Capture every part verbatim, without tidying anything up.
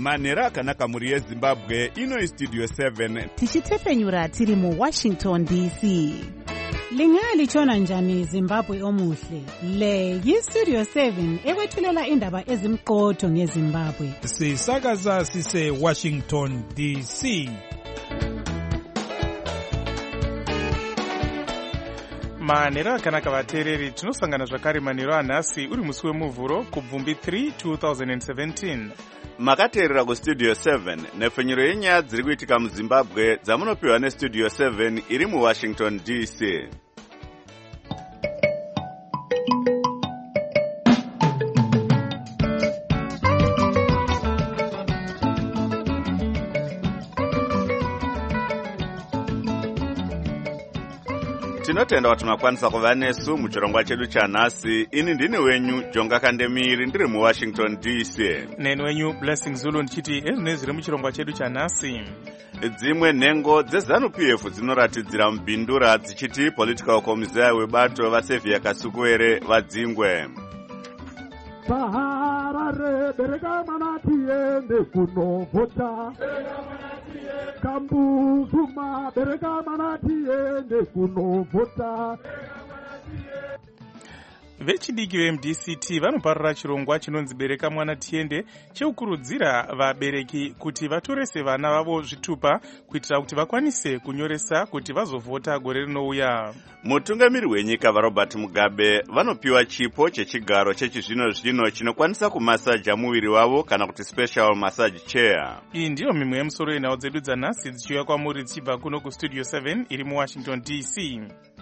manhero akanaka mhuri yezimbabwe. Ino studio seven tichitepfenyura tiri muwashington D C. Lingalitshona njani Zimbabwe omuhle? Le yi-Studio seven ekwethulela indaba ezimqotho ngeZimbabwe. Sisakaza sise Washington D C. manhero akanaka vateereri, tinosangana zvakare manhero anhasi uri musi wemuvhuro kubvumbi three two thousand seventeen. makateerera kustudio seven nepfenyuro yenyaya dziri kuitika muzimbabwe dzamunopiwa nestudio seven iri muwashington D C. tinotenda kuti makwanisa kuva nesu muchirongwa chedu chanhasi. Ini ndini wenyu Jonga Kandemiri ndiri muwashington D C. Neni wenyu Blessing Zulu ndichiti ezvinezvi zviri muchirongwa chedu chanhasi. Dzimwe nhengo dzeZANU-P F dzinoratidzira mubhindura dzichiti political commissar webato vaSevia Kasukuwere vadzingwe. Saharare bereka mana tiende kunovota. Kambuzuma bereka mana tiende kunovota. Vechidiki veM D C T vanoparira chirongwa chinonzi bereka mwana tiende chekukurudzira vabereki kuti vatorese vana vavo zvitupa kuitira kuti vakwanise kunyoresa kuti vazovhota gore rinouya. Mutungamiri wenyika vaRobert Mugabe vanopiwa chipo chechigaro chechizvino zvino chinokwanisa kumasaja muviri wavo kana kuti special massage chair. Iyi ndiyo mimwe yemusoro yenhau dzedu dzanhasi dzichiuya kwamuri dzichibva kuno kustudio seven iri muWashington D C.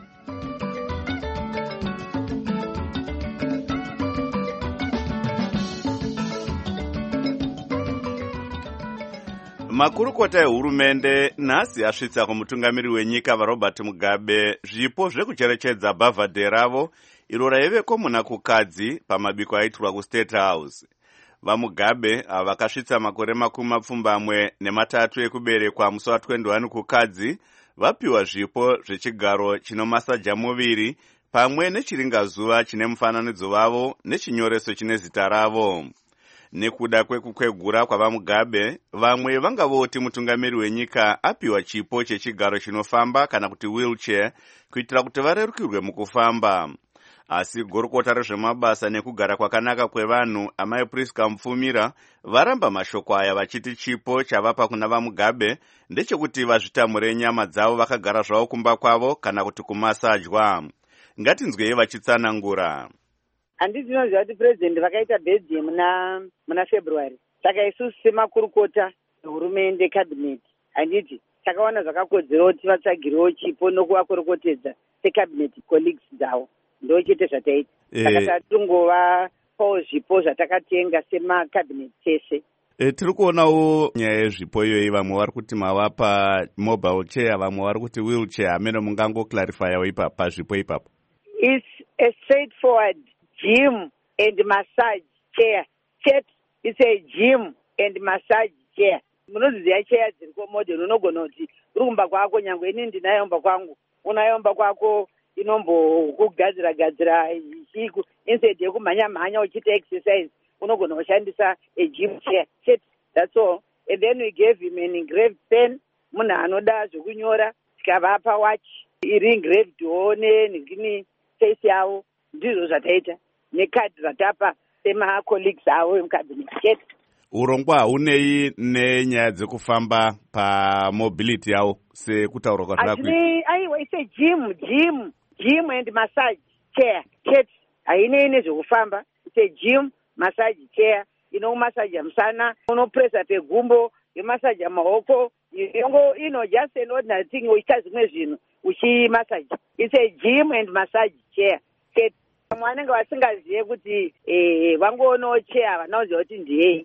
Makurukota ehurumende nhasi asvitsa kumutungamiri wenyika vaRobert Mugabe zvipo zvekucherechedza bhavhadhe ravo iro raiveko munakukadzi pamabiko aitirwa kuState House. VaMugabe ava vakasvitsa makore makumi mapfumbamwe nematatu ekuberekwa musi wa twenty-one kukadzi vapiwa zvipo zvechigaro chinomasaja muviri pamwe nechiringazuva chine mufananidzo wavo nechinyoreso chine zita ravo. Nekuda kwekukwegura kwavaMugabe, vamwe vangavoti mutungamiri wenyika apiwa chipo chechigaro chinofamba kana kuti wheelchair kuitira kuti varerukirwe mukufamba. Asi gorokota rezvemabasa nekugara kwakanaka kwevanhu amai Priska Mufumira varamba mashoko aya vachiti chipo chavapa kuna vaMugabe ndechekuti vazvitamure nyama dzavo vakagara zvavo kumba kwavo kana kuti kumasajwa. Ngatinzwei vachitsanangura. Handiti ndinoziva kuti president vakaita birthday muna muna February. Saka isusu semakurukota hurumende cabinet handiti takaona zvakakodzera kuti vatsvagirewo chipo nokuvakorokotedza secabinet colleagues dzavo. Ndochete zvataita. Saka tatongovapawo zvipo zvatakatenga semacabinet tese. E, tiri kuonawo nyaya yezvipo iyoyi, vamwe vari kuti mavapa mobile chair, vamwe vari kuti wheelchair. Amene mungangoclarifyawo ipapo pazvipo ipapo? It's a straightforward gym and massage chair. Chet, it's a gym and massage chair. Munoziziya chair dziriko modern, unogona kuti uri kumba kwako, nyangwe ini ndinayo mba kwangu, unayo mba kwako inombokugadzira gadzira chiku instead yekumhanya mhanya uchiita exercise, unogona kushandisa a gym chair. Chet, that's all. And then we gave him an engraved pen. Munhu anoda zvokunyora tikavapa watch iri engraved one ngini face yavo. Ndizvo zvataita nekadi ratapa sema-colleagues avo emucabinet. Urongwa haunei nenyaya dzekufamba pamobility yavo sekutaura kwazvakakuita? Aiwa, it's a gym, gym, gym and massage chair. Ket, hainei nezvekufamba. It's a gym, massage chair. Inomasaja musana, unopresa pegumbo, yomasaja maoko, yongo, you know, just an ordinary thing uchiita zvimwe zvinhu uchimasaja. It's a gym and massage chair. Ket, mwanenge vasingazive kuti eh vangoonawo chair vanoziva kuti ndiyei.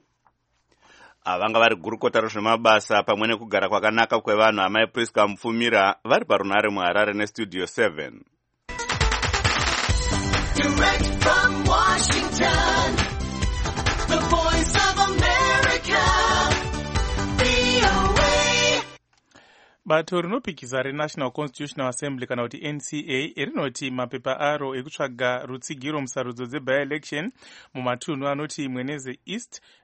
Vanga vari gurukota rezvemabasa pamwe nekugara kwakanaka kwevanhu amai Priska Mufumira vari parunare muHarare nestudio seven. Direct from Washington, the voice of America, V O A. Bato rinopikisa reNational Constitutional Assembly kana kuti N C A rinoti mapepa aro ekutsvaga rutsigiro musarudzo dze by-election mumatunhu anoti Mweneze East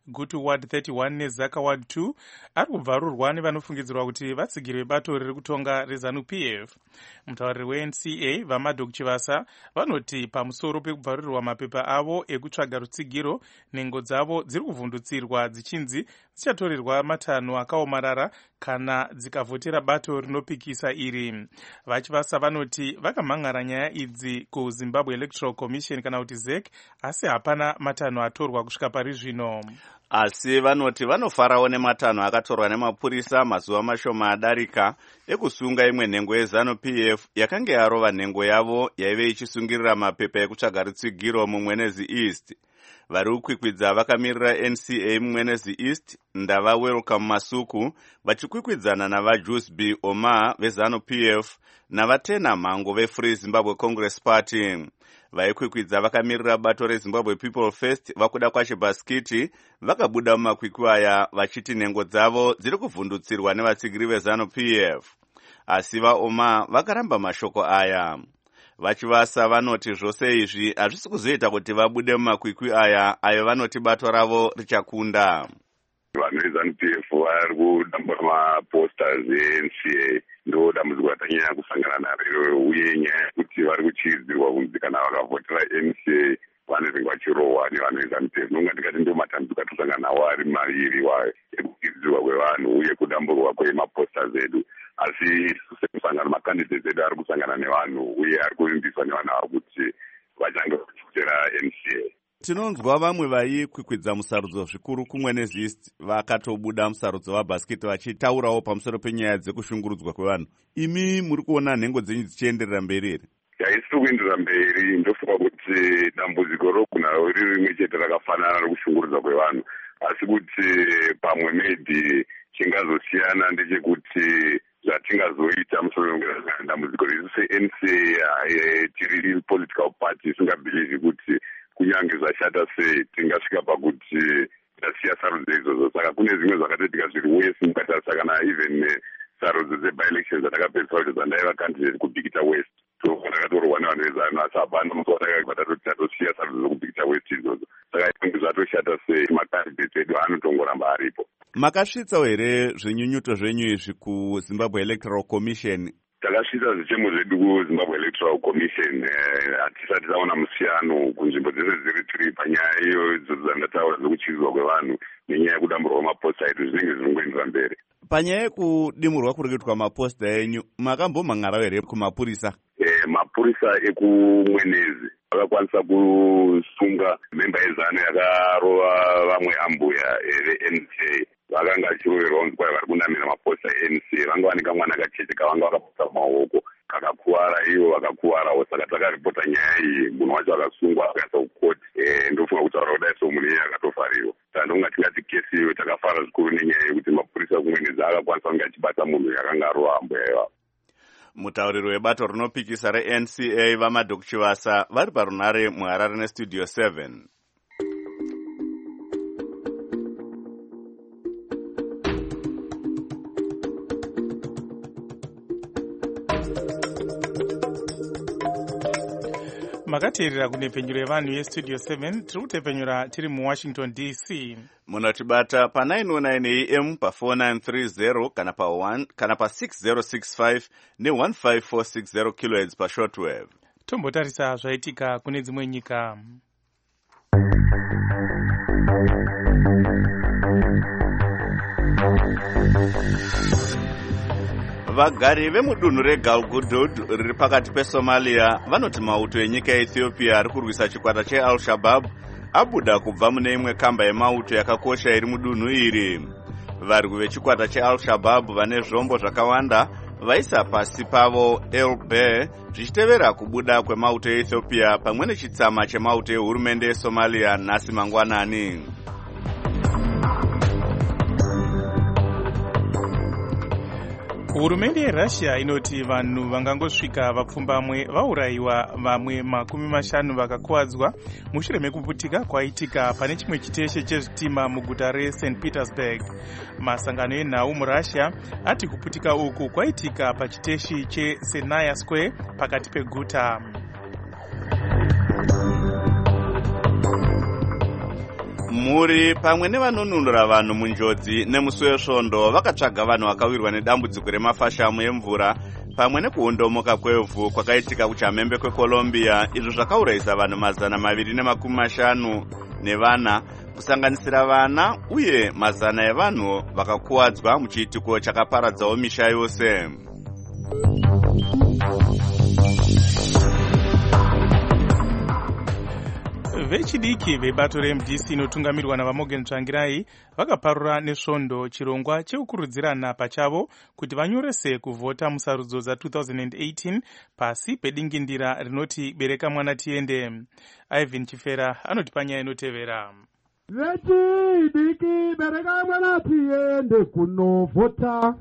Gutu Ward thirty-one neZaka Ward two ari kubvarurwa nevanofungidzirwa kuti vatsigiri vebato riri kutonga reZANU P F. Mutauriri weN C A Vamadok Chivasa vanoti pamusoro pekubvarurirwa mapepa avo ekutsvaga rutsigiro, nhengo dzavo dziri kuvhundutsirwa dzichinzi dzichatorerwa matanho akaomarara kana dzikavhotera bato rinopikisa iri. Vachivasa vanoti vakamhangara nyaya idzi kuZimbabwe Electoral Commission kana kuti Z E C, asi hapana matanho atorwa kusvika pari zvino. Asi vanoti vanofarawo nematanho akatorwa nemapurisa mazuva mashoma adarika ekusunga imwe nhengo yeZANU P F yakanga yarova nhengo yavo yaive ichisungirira mapepa ekutsvaga rutsigiro muMwenezi East. Vari kukwikwidza vakamirira N C A muMwenezi East ndava Welcome Masuku vachikwikwidzana navaJuice B. Omar veZANU P F navatena mhango veFree Zimbabwe Congress Party. Vaikwikwidza vakamirira bato reZimbabwe People First vakuda kwaChibhasikiti vakabuda mumakwikwi aya vachiti nhengo dzavo dziri kuvhundutsirwa nevatsigiri veZANU P F. Asi vaOmar vakaramba mashoko aya. Vachivasa vanoti zvose izvi hazvisi kuzoita kuti vabude mumakwikwi aya ayo vanoti bato ravo richakunda. Vanhu veZANU P F vari kudambura maposters eN C A ndo dambudziko ratanyanya kusangana naro, uye nyaya yekuti vari kuchidzirwa kunzi kana vakavhotera N C A vanenge vachirohwa nevanhu veZANU P F. Nonga ndikati ndo matambudziko atisangana nawo ari maviri ekuchidzirwa kwevanhu uye kudamburwa kwemaposters edu. Asi sekusangana makandidates edu ari kusangana nevanhu uye ari kuvimbiswa nevanhu ava kuti vachange vachivhotera N C A. Tinonzwa vamwe vaikwikwidza musarudzo zvikuru kuMwenezi East vakatobuda musarudzo waBhasikiti vachitaurawo pamusoro penyaya dzekushungurudzwa kwevanhu. Imi muri kuona nhengo dzenyu dzichienderera mberi here? Haisi kuenderera mberi. Ndofunga kuti dambudziko rogona riri rimwe chete rakafanana rekushungurudzwa kwevanhu, asi kuti pamwe maybe chingazosiyana ndechekuti zvatingazoita musoro dambudziko riri seN C A tiri political party isingabhilivhi kuti kunyange zvashata sei tingasvika pakuti tasiya sarudzo idzodzo. Saka kune zvimwe zvakatoitika zviri west mukatarisa kana even sarudzo dzebi-elections dzatakapedzisa kuti dzandaiva candidate kubikita west. So takatorwa nevanhu veZANU asi hapana musi watakabva tatoti tatosiya sarudzo dzokubikita west idzodzo. Saka inge zvatoshata sei macandidates edu anotongoramba aripo. Makasvitsawo here zvinyunyuto zvenyu izvi kuZimbabwe Electoral Commission? Takasvitsa zvichemo zvedu kuZimbabwe Electoral Commission hatisati taona musiyano kunzvimbo dzese dziri tiri panyaya iyo dzandataura dzekuchidzwa kwevanhu nenyaya yekudamburwa kwemaposta edu zvinenge zvinongoendera mberi. Panyaya yekudimurwa kuri kuitwa maposta enyu makambomhangarawo here kumapurisa? Eh, mapurisa ekuMwenezi vakakwanisa kusunga memba yeZANU yakarova vamwe ambuya veN C A. Vakanga vachiroverwa kunzi kwai vari kunamira maposta eN C A. Vanga vane kamwana kacheche kavanga vakaputsa mumaoko kakakuwara, ivo vakakuwarawo. Saka takaripota nyaya iyi, munhu wacho akasungwa akaisa kukoti. Ndofunga kutaura kudai somunhu iye akatofarirwa. Saka ndonga tingati kesi iyo takafara zvikuru nenyaya yekuti mapurisa ekuMwenezi akakwanisa kunge achibata munhu yakanga arova ambuya ivavo. Mutauriri webato rinopikisa reN C A Vamadok Chivasa vari parunare muHarare neStudio seven. Makateerera kunepfenyuro yevanhu yeStudio seven, tiri kutepfenyura tiri muWashington D C. Munotibata pa nine oh nine A M pa four nine three zero kana pa one kana pa six zero six five ne one five four six zero kilohertz pa shortwave. Tombotarisa zvaitika kune dzimwe nyika. Vagari vemudunhu reGalgudud riri pakati peSomalia vanoti mauto enyika yeEthiopia ari kurwisa chikwata cheAl-Shabaab abuda kubva mune imwe kamba yemauto yakakosha iri mudunhu iri. Varwi vechikwata cheAl-Shabaab vane zvombo zvakawanda vaisa pasi pavo El Bear zvichitevera kubuda kwemauto eEthiopia pamwe nechitsama chemauto ehurumende yeSomalia nhasi mangwanani. Hurumende yeRussia inoti vanhu vangangosvika vapfumbamwe vaurayiwa, vamwe makumi mashanu vakakuwadzwa mushure mekuputika kwaitika pane chimwe chiteshe chezvitima muguta reSaint Petersburg. Masangano enhau muRussia ati kuputika uku kwaitika pachiteshi cheSenaya Square pakati peguta. Muri pamwe nevanonunura vanhu munjodzi nemusi wesvondo vakatsvaga vanhu vakawirwa nedambudziko remafashamu emvura pamwe nekuondomoka kwevhu kwakaitika kuchamhembe kweColombia, izvo zvakaurayisa vanhu mazana maviri nemakumi mashanu nevana kusanganisira vana uye mazana evanhu vakakuwadzwa muchiitiko chakaparadzawo misha yose. Vechidiki vebato reM D C inotungamirwa naVaMorgan Tsvangirai vakaparura nesvondo chirongwa chekukurudzirana pachavo kuti vanyorese kuvhota musarudzo dza-twenty eighteen pasi pedingindira rinoti bereka mwana tiende. Ivan Chifera anoti panyaya inotevera. Vechidiki bereka mwana tiende kunovhota.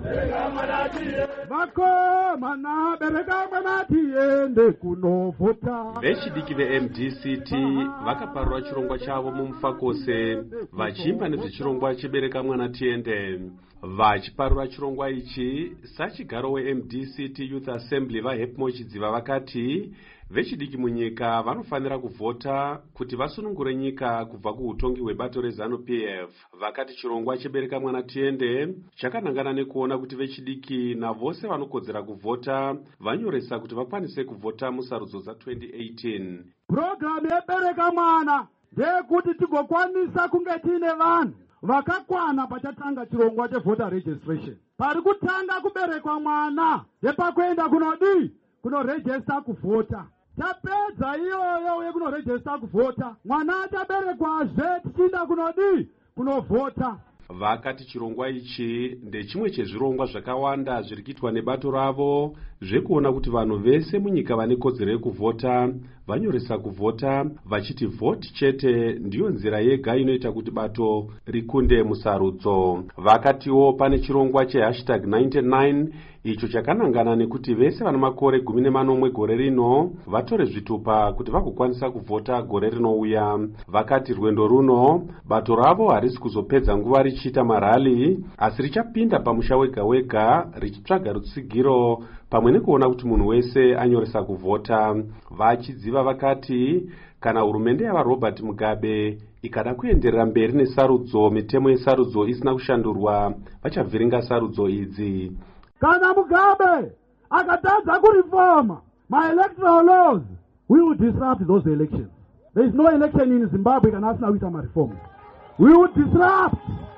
Vakomana bereka mwana tiende kunovhota. Vechidiki veM D C T vakaparura chirongwa chavo mumufakose vachimba nezvechirongwa chebereka mwana tiende. Vachiparura chirongwa ichi, sachigaro weM D C T Youth Assembly vaHepmo Chidziva vakati vechidiki munyika vanofanira kuvhota kuti vasunungure nyika kubva kuutongi hwebato reZANU-P F. Vakati chirongwa chebereka mwana tiende chakanangana nekuona kuti vechidiki navose vanokodzera kuvhota vanyoresa kuti vakwanise kuvhota musarudzo dza-twenty eighteen. Programu yebereka mwana ndeyekuti tigokwanisa kunge tiine vanhu vakakwana pachatanga chirongwa chevoter registration. Pari kutanga kuberekwa mwana yepakuenda kunodi kunorejista kuvhota. Tapedza iyoyo yekunorejista kuvhota, mwana achaberekwazve tichienda kunodi kunovhota. Vakati chirongwa ichi ndechimwe chezvirongwa zvakawanda zviri kuitwa nebato ravo zvekuona kuti vanhu vese munyika vane kodzero yekuvhota vanyoresa kuvhota, vachiti vhoti chete ndiyo nzira yega inoita kuti bato rikunde musarudzo. Vakatiwo pane chirongwa chehashtag ninety-nine icho chakanangana nekuti vese vana makore gumi nemanomwe gore rino vatore zvitupa kuti vagokwanisa kuvhota gore rinouya. Vakati rwendo runo bato ravo harisi kuzopedza nguva richiita marali, asi richapinda pamusha wega wega richitsvaga rutsigiro pamwe nekuona kuti munhu wese anyoresa kuvhota. Vachidziva vakati kana hurumende yavaRobert Mugabe ikada kuenderera mberi nesarudzo, mitemo yesarudzo isina kushandurwa, vachavhiringa sarudzo idzi. Kana Mugabe akatadza kurifoma my electoral laws, we will disrupt those elections. There is no election in Zimbabwe kana asina kuita mareforms. We will disrupt.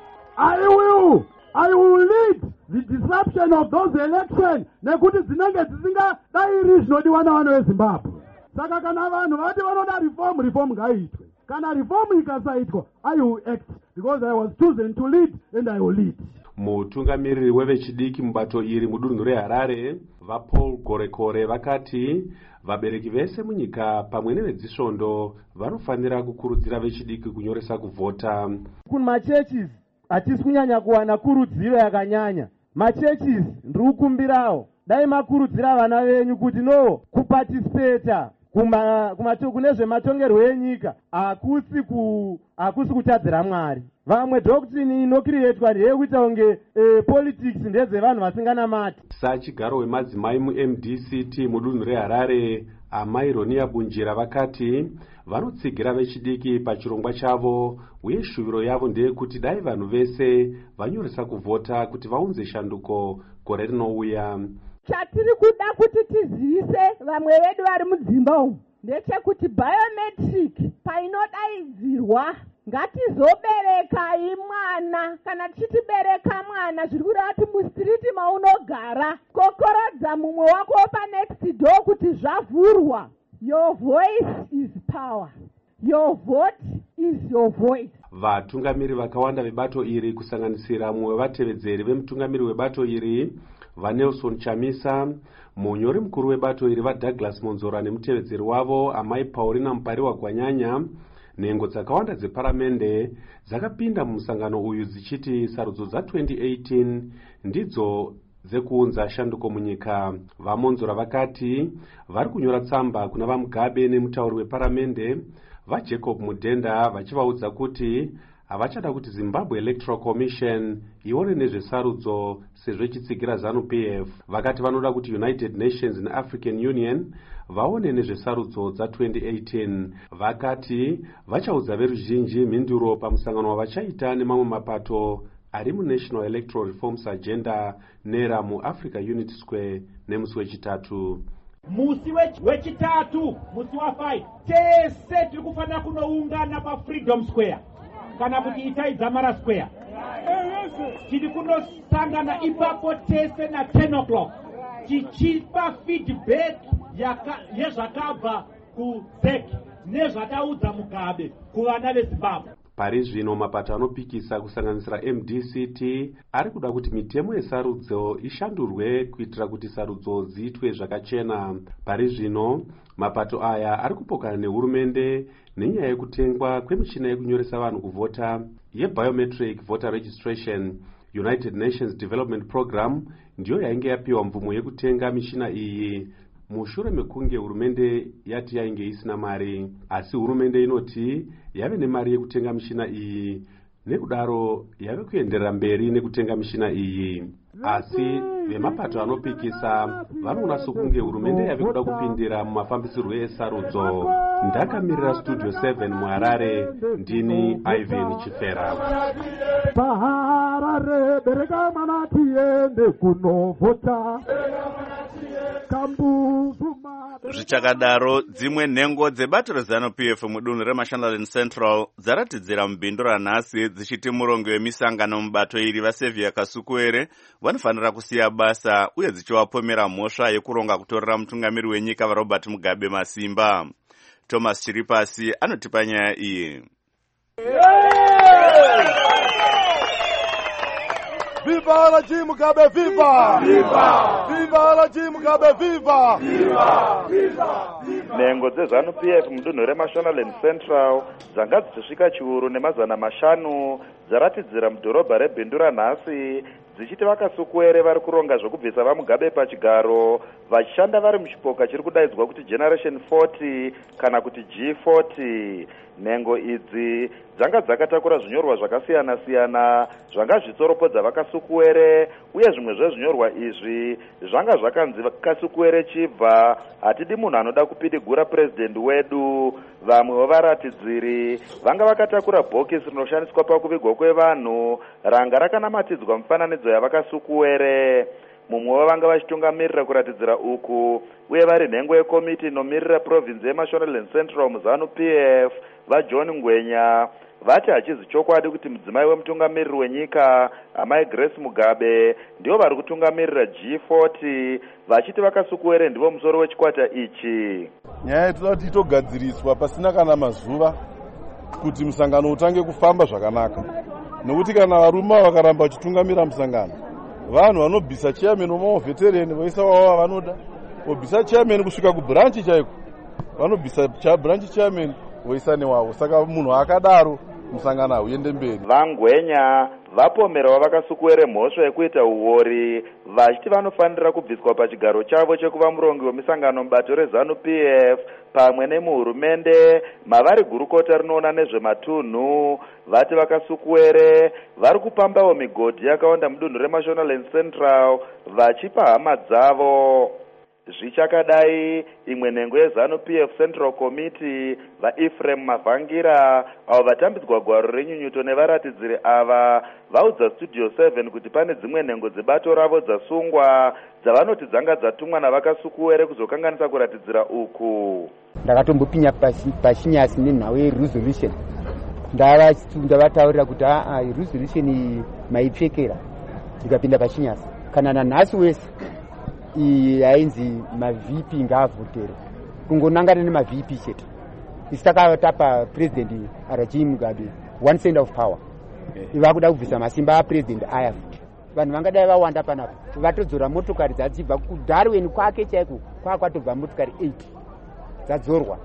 I will. I will lead the disruption of those elections nekuti dzinenge dzisingadai zvinodiwa navanhu veZimbabwe. Saka kana vanhu vati vanoda reform, reform ngaiitwe. Kana reform ikasaitwa, I will act because I was chosen to lead and I will lead. Mutungamiriri wevechidiki mubato iri mudunhu reHarare vaPaul Gorekore vakati vabereki vese munyika pamwe nevedzisvondo vanofanira kukurudzira vechidiki kunyoresa kuvhota. Kumachurches hatisi kunyanya kuwana kurudziro yakanyanya. Machurches ndiri kukumbirawo dai makurudzira vana venyu kuti no kuparticipata kuma kuma kune zvematongerwo enyika akusi ku akusi kutadzira Mwari. Vamwe doctrine inokirietwa ndeyekuita kunge e, politics ndedzevanhu vasinganamati. Sachigaro wemadzimai muM D C T mudunhu reHarare Amai Ronia Bunjira vakati vanotsigira vechidiki pachirongwa chavo uye shuviro yavo ndeyekuti dai vanhu vese vanyoresa kuvhota kuti vaunze shanduko gore rinouya. Chatiri kuda kuti tizivise vamwe vedu vari mudzimba umu ndechekuti biometric painodaidzirwa ngatizoberekai mwana. Kana tichitibereka mwana zviri kureva kuti mustriti maunogara kokorodza mumwe wako panext door kuti zvavhurwa. Your voice is power. Your vote is your voice. Vatungamiri vakawanda vebato iri kusanganisira mumwe wevatevedzeri vemutungamiri webato iri vaNelson Chamisa, munyori mukuru webato iri vaDouglas Monzora nemutevedzeri wavo Amai Paulina Mupariwa Gwanyanya, nhengo dzakawanda dzeparamende dzakapinda mumusangano uyu dzichiti sarudzo dza-twenty eighteen ndidzo dzekuunza shanduko munyika. VaMonzora vakati vari kunyora tsamba kuna vaMugabe nemutauri weparamende vaJacob Mudhenda vachivaudza kuti havachada kuti Zimbabwe Electoral Commission ione nezvesarudzo sezvo ichitsigira ZANU P F. Vakati vanoda kuti United Nations neAfrican Union vaone nezvesarudzo dza twenty eighteen. Vakati vachaudza veruzhinji mhinduro pamusangano wavachaita nemamwe mapato ari muNational Electoral Reforms Agenda NERA muAfrica Unity Square nemusi wechitatu. Musi wechitatu, musi wa five, tese tiri kufanira kunoungana pa Freedom Square kana kuti itai Zamara Square. Tiri kunosangana ipapo tese na ten o'clock tichipa feedback yezvakabva ku Z E C nezvataudza Mugabe kuvana veZimbabwe. Pari zvino mapato anopikisa kusanganisira M D C T ari kuda kuti mitemo yesarudzo ishandurwe kuitira kuti sarudzo dziitwe zvakachena. Pari zvino mapato aya ari kupokana nehurumende nenyaya yekutengwa kwemichina yekunyoresa vanhu kuvhota yebiometric voter registration. United Nations Development Program ndiyo yainge yapiwa mvumo yekutenga michina iyi mushure mekunge hurumende yati yainge isina mari, asi hurumende inoti yave nemari yekutenga mishina iyi, nekudaro yave kuenderera mberi nekutenga mishina iyi. Asi vemapato anopikisa vanoona sokunge hurumende yave kuda kupindira mumafambisirwo esarudzo. Ndakamirira Studio seven muHarare, ndini Ivan Chifera. Paharare bereka mana tiende kunovhota. Zvichakadaro, dzimwe nhengo dzebato reZANU P F mudunhu reMashonaland Central dzaratidzira mubindu ranhasi dzichiti murongo wemisangano mubato iri vaSevia Kasukuwere vanofanira kusiya basa uye dzichivapomera mhosva yekuronga kutorera mutungamiri wenyika vaRobert Mugabe masimba. Thomas Chiripasi anotipa nyaya iyi. Viva la G Mugabe, viva! Viva! Viva la G Mugabe, viva! Viva! Viva! Nhengo dzeZANU P F mudunhu reMashonaland Central dzanga dzichisvika chiuru nemazana mashanu dzaratidzira mudhorobha rebindu ranhasi dzichiti vaKasukuwere vari kuronga zvokubvisa vaMugabe pachigaro vachishanda vari muchipoka chiri kudaidzwa kuti Generation forty kana kuti G forty. Nhengo idzi dzanga dzakatakura zvinyorwa zvakasiyana-siyana zvanga zvitsoropodza vaKasukuwere, uye zvimwe zvezvinyorwa izvi zvanga zvakanzi Kasukuwere chibva, hatidi munhu anoda kupidigura president wedu. Vamwe vevaratidziri vanga vakatakura bhokisi rinoshandiswa pakuvigwa kwevanhu ranga rakanamatidzwa mufananidzo yavaKasukuwere. Mumwe wavanga vachitungamirira kuratidzira uku uye vari nhengo yekomiti inomirira province yeMashonaland Central muZANU P F vaJohn Ngwenya vati hachizi chokwadi kuti mudzimai wemutungamiriri wenyika amai Grace Mugabe ndivo vari kutungamirira G forty, vachiti vaKasukuwere ndivo musoro wechikwata ichi. Nyaya itoda kuti itogadziriswa pasina kana mazuva kuti musangano utange kufamba zvakanaka, nekuti kana varume vakaramba vachitungamira musangano, vanhu vanobvisa chairman wemaveterani voisa wavo vanoda, vobvisa chairman kusvika kubranchi chaiko, vanobvisa branchi chairman voisa newavo. Saka munhu akadaro musangano hauende mberi. VaNgwenya vapomerawo vaKasukuwere mhosva yekuita uori, vachiti vanofanira kubviswa pachigaro chavo chekuva murongi wemisangano mubato reZANU P F pamwe nemuhurumende mavari gurukota rinoona nezvematunhu. Vati vaKasukuwere vari kupambawo migodhi yakawanda mudunhu reMashonaland Central vachipa hama dzavo. Zvichakadai, imwe nhengo yeZANU P F Central Committee vaEphraim Mavhangira avo vatambidzwa gwaro renyunyuto nevaratidziri ava vaudza Studio seven kuti pane dzimwe nhengo dzebato ravo dzasungwa dzavanoti dzanga dzatumwa navaKasukuwere kuzokanganisa kuratidzira uku. Ndakatombopinya pachinyasi nenhau yeresolution ndavataurira kuti aa resolution iyi maipfekera, ndikapinda pachinyasi kana nanhasi wese iyi yainzi maV P ngaavhotere kungonangana nemaV P chete. Isi takatapa president Rajiv Mugabe one cent of power, vakuda kubvisa masimba apresident aya futi. Vanhu vangadai vawanda panapo, vatodzora motokari dzadzibva kuDarwin kwake chaiko kwaa kwatobva motokari eight dzadzorwa.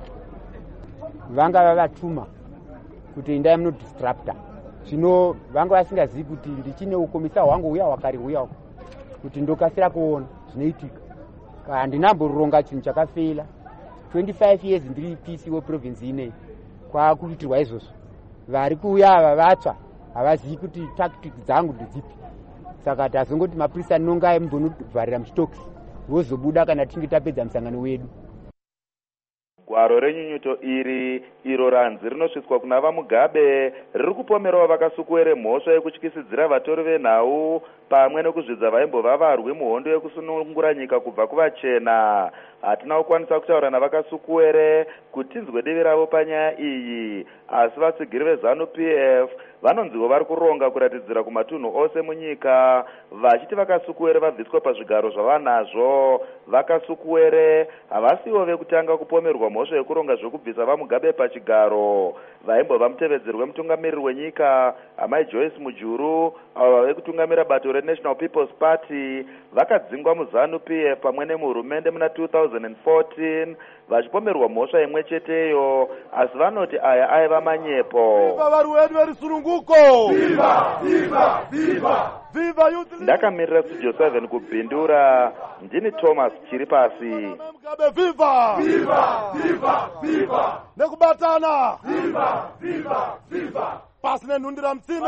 Vanga vavatuma kuti endai munodistrapta. Zvino vanga vasingazivi kuti ndichine ukomisa hwangu uya wakari uya kuti ndokasira kuona zvinoitika. Handinamboronga chinhu chakafela twenty-five years ndiri P C weprovince ineyi, kwaakuitirwa izvozvo. vari kuuya ava vatsva havazivi kuti tactic dzangu ndedzipi. Saka tazongoti mapurisa nongai mumbonobvarira muchitokisi vozobuda kana tinge tapedza musangano wedu. Gwaro renyunyuto iri iro ranzi rinosvitswa kuna vamugabe riri kupomerawo vakasukuwere mhosva yekutyisidzira vatori venhau pamwe nekuzvidza vaimbova varwi muhondo yekusunungura nyika kubva kuvachena. Hatina kukwanisa kutaura navakasukuwere kuti tinzwe divi ravo panyaya iyi, asi vatsigiri vezanu P F vanonziwo vari kuronga kuratidzira kumatunhu ose munyika vachiti vakasukuwere vabviswa pazvigaro zvavanazvo. Vakasukuwere havasiwo vekutanga kupomerwa mhosva yekuronga zvekubvisa vamugabe pachigaro. Vaimbova mutevedzeri wemutungamiriri wenyika amai Joyce Mujuru avo vave kutungamira bato reNational People's Party vakadzingwa muzanu P F pamwe nemuhurumende muna two thousand fourteen vachipomerwa mhosva imwe cheteyo, asi vanoti aya aiva manyepo. Vari wedu verisununguko. Viva! Viva! Viva! Viva youth! Ndakamirira Studio seven kubhindura, ndini Thomas Chiripasi. Mugabe viva! Viva! Viva! Viva! Nekubatana! Viva! Viva! Viva! Pasi nenhundira mtsime!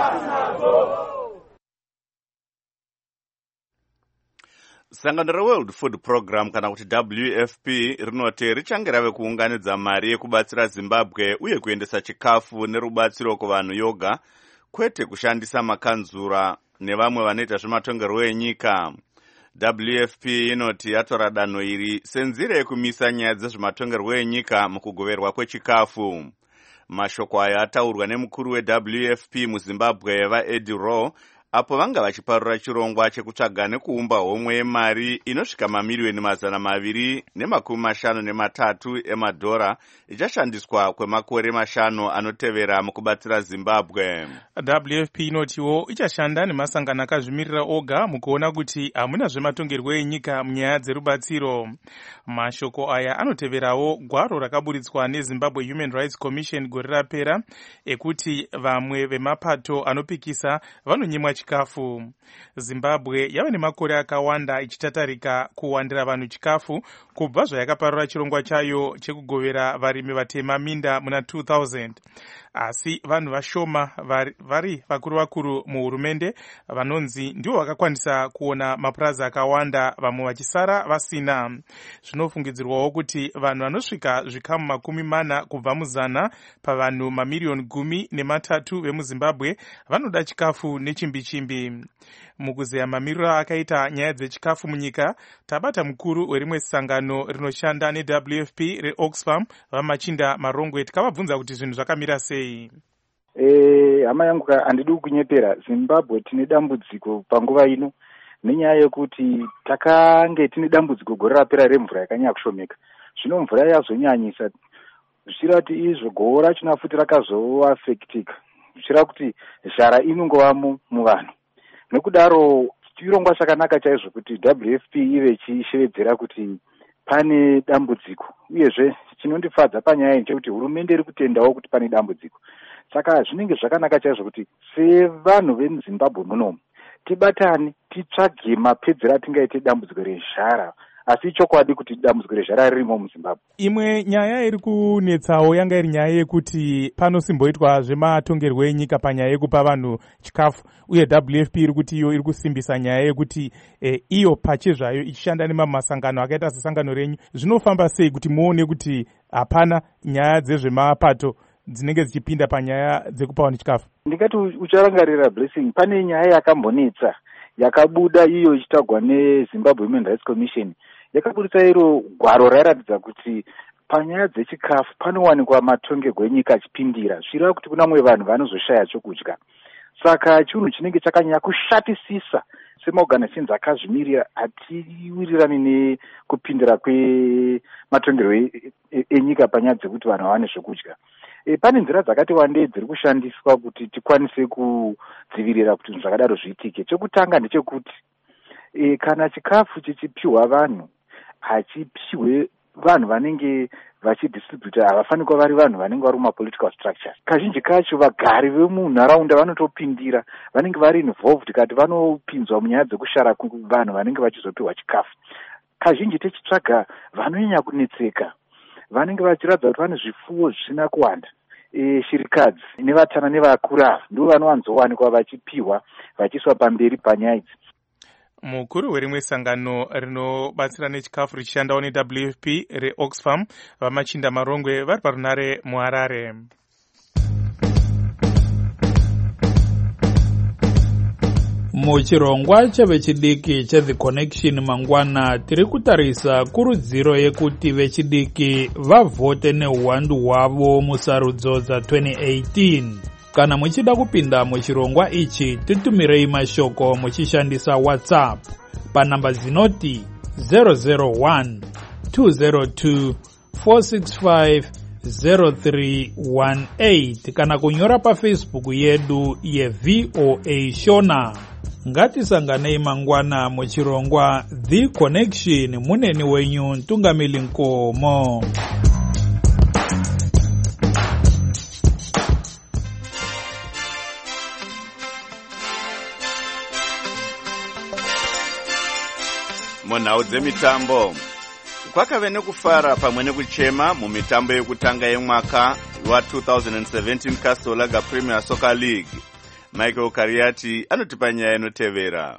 Sangano reWorld Food Program kana kuti W F P rinoti richange rave kuunganidza mari yekubatsira Zimbabwe uye kuendesa chikafu nerubatsiro kuvanhu yoga, kwete kushandisa makanzura nevamwe vanoita zvematongerwo enyika. W F P inoti yatora danho iri senzira yekumisa nyaya dzezvematongerwo enyika mukugoverwa kwechikafu. Mashoko aya ataurwa nemukuru we-W F P muZimbabwe vaEddie Rowe apo vanga vachiparura chirongwa chekutsvaga nekuumba homwe yemari inosvika mamiliyoni mazana maviri nemakumi mashanu nematatu emadhora ichashandiswa kwemakore mashanu anotevera mukubatsira Zimbabwe. W F P inotiwo ichashanda nemasangano akazvimirira oga mukuona kuti hamuna zvematongerwo enyika munyaya dzerubatsiro. Mashoko aya anoteverawo gwaro rakaburitswa neZimbabwe Human Rights Commission gore rapera ekuti vamwe vemapato anopikisa vanonyimwa chikafu. Zimbabwe yava nemakore akawanda ichitatarika kuwandira vanhu chikafu kubva zvayakaparura chirongwa chayo chekugovera varimi vatema minda muna two thousand. Asi vanhu vashoma vari vakuru vakuru muhurumende vanonzi ndivo vakakwanisa kuona mapurazi akawanda, vamwe vachisara vasina. Zvinofungidzirwawo kuti vanhu vanosvika zvikamu makumi mana kubva muzana pavanhu mamiliyoni gumi nematatu vemuZimbabwe vanoda chikafu nechimbi-chimbi. Mukuzeya mamiriro akaita nyaya dzechikafu munyika, tabata mukuru werimwe sangano rinoshanda neW F P reOxfam vamachinda Marongwe tikavabvunza kuti zvinhu zvakamira sei. Eh, hama yangu handidi kunyepera. Zimbabwe tine dambudziko panguva ino nenyaya yekuti takange tine dambudziko gore rapera remvura yakanyanya kushomeka. Zvino mvura yazonyanyisa zvichira kuti izvo govo racho nafuti rakazoafekitika, zvichira kuti zhara inongova muvanhu. Nekudaro chirongwa chakanaka chaizvo kuti W F P ive ichishevedzera kuti pane dambudziko, uyezve chinondifadza panyaya ndechekuti hurumende iri kutendawo kuti pane dambudziko. Saka zvinenge zvakanaka chaizvo kuti sevanhu vemuZimbabwe munomu tibatane titsvage mapedzero atingaite dambudziko rezhara, asi chokwadi kuti dambudziko rezhara ririmo muZimbabwe. Imwe nyaya iri kunetsawo yanga iri nyaya yekuti panosimboitwa zvematongerwo enyika panyaya yekupa vanhu chikafu, uye W F P iri kuti iyo iri kusimbisa nyaya yekuti eh, iyo pachezvayo ichishanda nemamasangano akaita sesangano renyu. Zvinofamba sei kuti muone kuti hapana nyaya dzezvemapato dzinenge dzichipinda panyaya dzekupa vanhu chikafu? Ndingati ucharangarira Blessing, pane nyaya yakambonetsa yakabuda iyo ichitagwa neZimbabwe Human Rights Commission. Yakabudisa iro gwaro rairatidza kuti panyaya dzechikafu panowanikwa matongerwo enyika achipindira, zvireva kuti kuna mwe vanhu vanozoshaya chokudya. Saka chinhu chinenge chakanyanya kushatisisa semaorganizations akazvimirira hatiwirirani nekupindira kwematongerwo enyika panyaya dzekuti vanhu vawane zvokudya. E, pane nzira dzakati wandei dziri kushandiswa kuti tikwanise kudzivirira kuti zvakadaro zviitike. Chekutanga ndechekuti e, kana chikafu chichipiwa vanhu hachipiwe vanhu vanenge vachidistributa, havafani kuva vari vanhu vanenge vari mumapolitical structures. Kazhinji kacho vagari vemunharaunda vanotopindira, vanenge vari involved kati vanopinzwa munyaya dzekushara vanhu vanenge vachizopiwa chikafu. Kazhinji tichitsvaga vanonyanya kunetseka, vanenge vachiratidza kuti vane zvifuwo zvisina kuwanda. e, shirikadzi nevatana nevakuru ava ndivo vanowanzowanikwa vachipiwa vachiswa pamberi panyaya idzi. Mukuru werimwe sangano rinobatsira nechikafu richishandawo ne-W F P reOxfam vamachinda marongwe vari parunare muHarare. Muchirongwa chevechidiki cheThe Connection mangwana tiri kutarisa kurudziro yekuti vechidiki vavhote neuwandu hwavo musarudzo dza twenty eighteen. Kana muchida kupinda muchirongwa ichi titumirei mashoko muchishandisa WhatsApp panamba zinoti zero zero one two zero two four six five zero three one eight kana kunyora paFacebook yedu ye V O A Shona. Ngatisanganei mangwana muchirongwa The Connection muneni wenyu Ntungamili Nkomo. Munhau dzemitambo kwakave nekufara pamwe nekuchema mumitambo yekutanga yemwaka wa two thousand seventeen Castle Lager Premier Soccer League. Michael Kariati anotipa nyaya inotevera.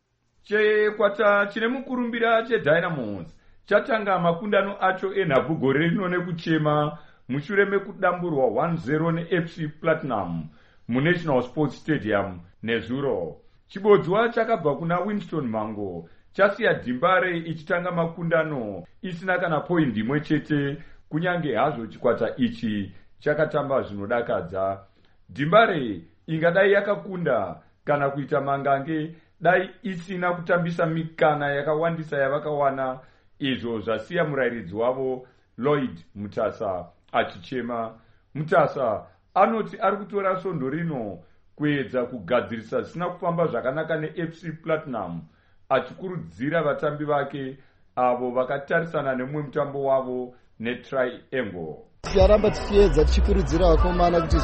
Chekwata chine mukurumbira cheDynamos chatanga makundano acho enhabvu gore rino nekuchema mushure mekudamburwa one zero neF C Platinum muNational Sports Stadium nezuro. Chibodzwa chakabva kuna Winston Mango chasiya Dhimbare ichitanga makundano isina kana point imwe chete, kunyange hazvo chikwata ichi chakatamba zvinodakadza. Dhimbare ingadai yakakunda kana kuita mangange dai isina kutambisa mikana yakawandisa yavakawana, izvo zvasiya murairidzi wavo Lloyd Mutasa achichema. Mutasa anoti ari kutora svondo rino kuedza kugadzirisa zvisina kufamba zvakanaka neF C Platinum, achikurudzira vatambi vake avo vakatarisana nemumwe mutambo wavo neTriangle. Tiaramba tichiedza tichikurudzira vakomana kuti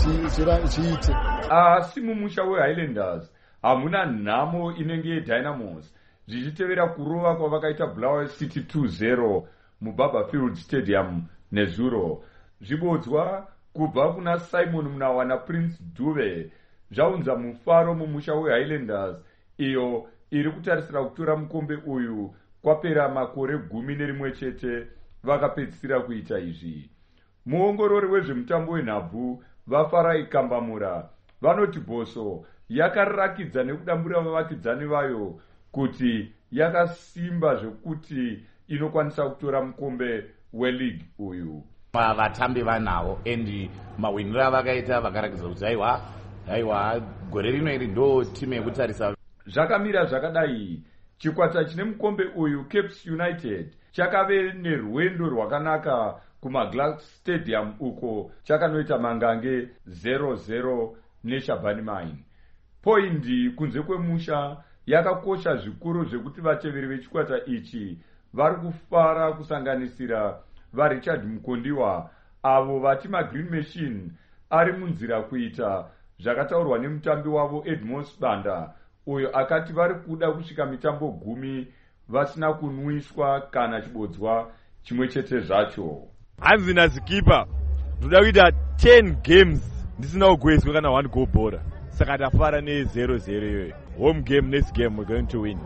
zviite. Asi mumusha weHighlanders hamuna nhamo inenge yeDynamos zvichitevera kurova kwavakaita Bulawayo City two zero muBarberfield Stadium nezuro. Zvibodzwa kubva kuna Simon Mnawa naPrince Dube zvaunza mufaro mumusha weHighlanders iyo iri kutarisira kutora mukombe uyu kwapera makore gumi nerimwe chete vakapedzisira kuita izvi. Muongorori wezvemutambo wenhabvu vaFarai Kambamura vanoti Bhoso yakarakidza nekudambura vavakidzani vayo kuti yakasimba zvekuti inokwanisa kutora mukombe weleague uyu. Vatambi vanawo endi mawiniro avakaita vakarakidza kuti aiwa aiwa gore rino iri ndo timu yekutarisa. Zvakamira zvakadai, chikwata chine mukombe uyu Cape United chakave nerwendo rwakanaka kumaGlass Stadium uko chakanoita mangange zero zero neShabani Mine. Poindi kunze kwemusha yakakosha zvikuru zvekuti vateveri vechikwata ichi vari kufara kusanganisira vaRichard Mukondiwa avo vati maGreen Machine ari munzira kuita zvakataurwa nemutambi wavo Edmos Banda uyo akati vari kuda kusvika mitambo gumi vasina kunwiswa kana chibodzwa chimwe chete zvacho. Hanzi nazikipa ndoda kuita ten games ndisina kugoiswa kana one goal bora, saka tafara ne zero zero iyoyo. Home game, next game we're going to win.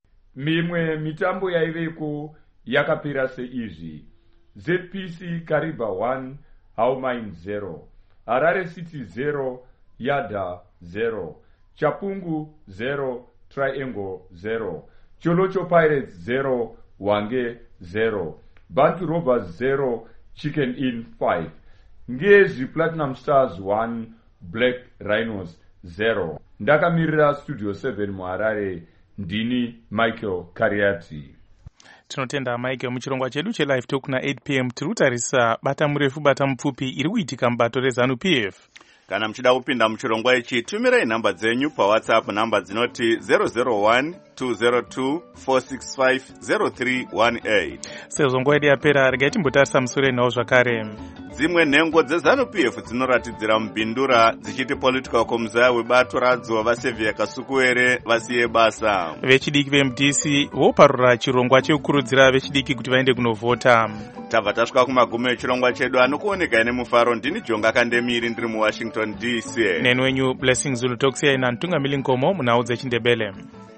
Mimwe mitambo yaiveko yakapera seizvi: Z P C Kariba one Haumain zero, Harare City zero Yada zero, Chapungu zero Triangle zero, Cholocho Pirates zero Wange zero, Bantu Robbers zero Chicken Inn five, Ngezi Platinum Stars one Black Rhinos zero. Ndakamirira Studio seven muHarare, ndini Michael Kariati. Tinotenda Michael. Muchirongwa chedu chelive talk na eight p m tiri kutarisa bata murefu bata mupfupi iri kuitika mubato reZanu P F. Kana muchida kupinda muchirongwa ichi tumirai nhamba dzenyu paWhatsApp, nhamba dzinoti zero zero one two zero two four six five zero three one eight. sezvo nguva yedu yapera regai timbotarisa musure nawo zvakare. Dzimwe nhengo dzeZANU-P F dzinoratidzira mubhindura dzichiti political commissar webato radzo vaSevia Kasukuwere vasiye basa. Vechidiki veM D C voparura chirongwa chekukurudzira vechidiki kuti vaende kunovhota. Tabva tasvika kumagumo echirongwa chedu anokuoneka ine mufaro. Ndini Jonga Kandemiri ndiri muWashington D C. Neni wenyu Blessing Zulu Tokusiyai naNtungamiri Nkomo munhau dzechiNdebele.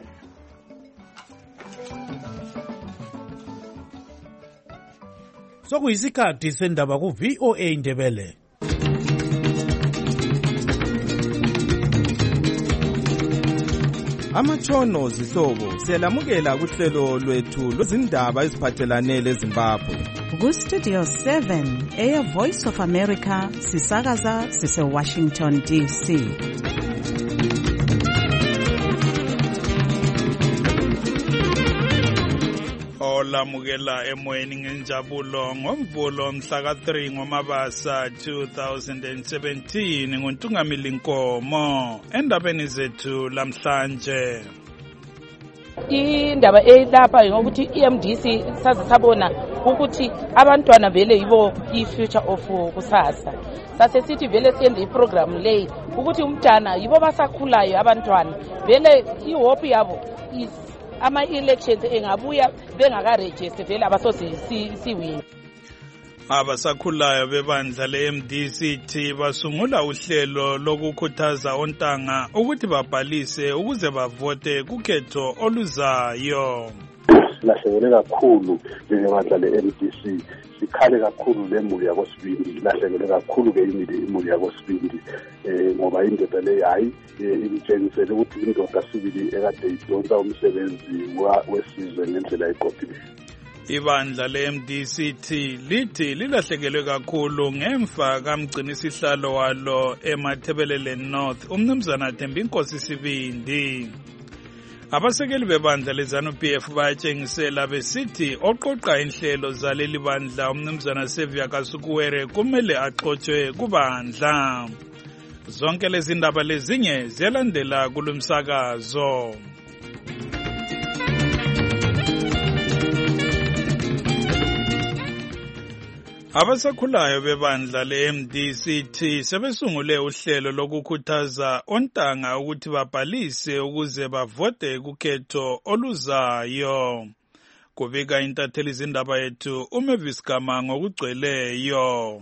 Sokuyisikhathi sendaba ku V O A Ndebele. Amatshono zihlobo siyalamukela kuhlelo lwethu lwezindaba eziphathelane leZimbabwe. Ku Studio seven eya Voice of America sisakaza sise Washington D C. Olamukela emoyeni ngenjabulo ngomvulo mhla ka three ngoMabasa two thousand seventeen nguNtungamiri Nkomo endabeni zethu lamhlanje. Indaba elapha ngokuthi iM D C saze sabona ukuthi abantwana vele yibo ifuture of kusasa. Sase sithi vele siyenze iprogram leyi ukuthi umntana yibo basakhulayo abantwana vele ihope yabo is ama-elections engabuya bengaka-register vele abasoze siwini. Abasakhulayo bebandla le-M D C T basungula uhlelo lokukhuthaza ontanga ukuthi babhalise ukuze bavote kukhetho oluzayo. Silahlekele kakhulu njengebandla le-M D C, sikhale kakhulu lemuli yakosibindi, ilahlekele kakhulu ke imuli yakosibindi um ngoba indoda leyo hayi imtshengisele ukuthi indoda sibili ekade idonsa umsebenzi wesizwe ngendlela eqophileyo. Ibandla le-M D C T lithi lilahlekelwe kakhulu ngemva kamgcinisihlalo walo eMathebelele North umnumzana Thembinkosi Sibindi. Abasekeli bebandla leZANU-P F bayatshengisela besithi oqoqa inhlelo zaleli bandla umnumzana Sevia Kasukuwere kumele axotshwe kubandla. Zonke lezi ndaba lezinye ziyalandela kulumsakazo. Abasakhulayo bebandla le-M D C T sebesungule uhlelo lokukhuthaza ontanga ukuthi babhalise ukuze bavote kukhetho oluzayo. Kubika intatheli zindaba yethu uMavis Gama ngokugcweleyo.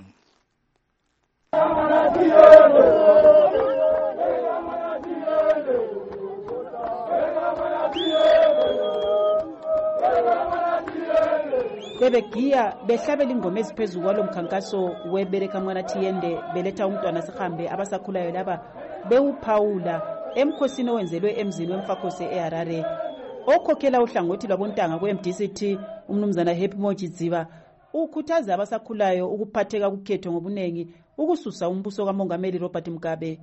bebegiya behlabela ingoma eziphezulu kwalo mkhankaso webereka mwana Tiyende beletha umntwana sihambe abasakhulayo laba bewuphawula emkhosini owenzelwe emzini wemfakose eHarare. Okhokhela uhlangothi lwabontanga kwe-M D C T umnumzana Happy Mojidziva ukhuthaza abasakhulayo ukuphatheka kukhetho ngobunengi ukususa umbuso kaMongameli Robert Mugabe.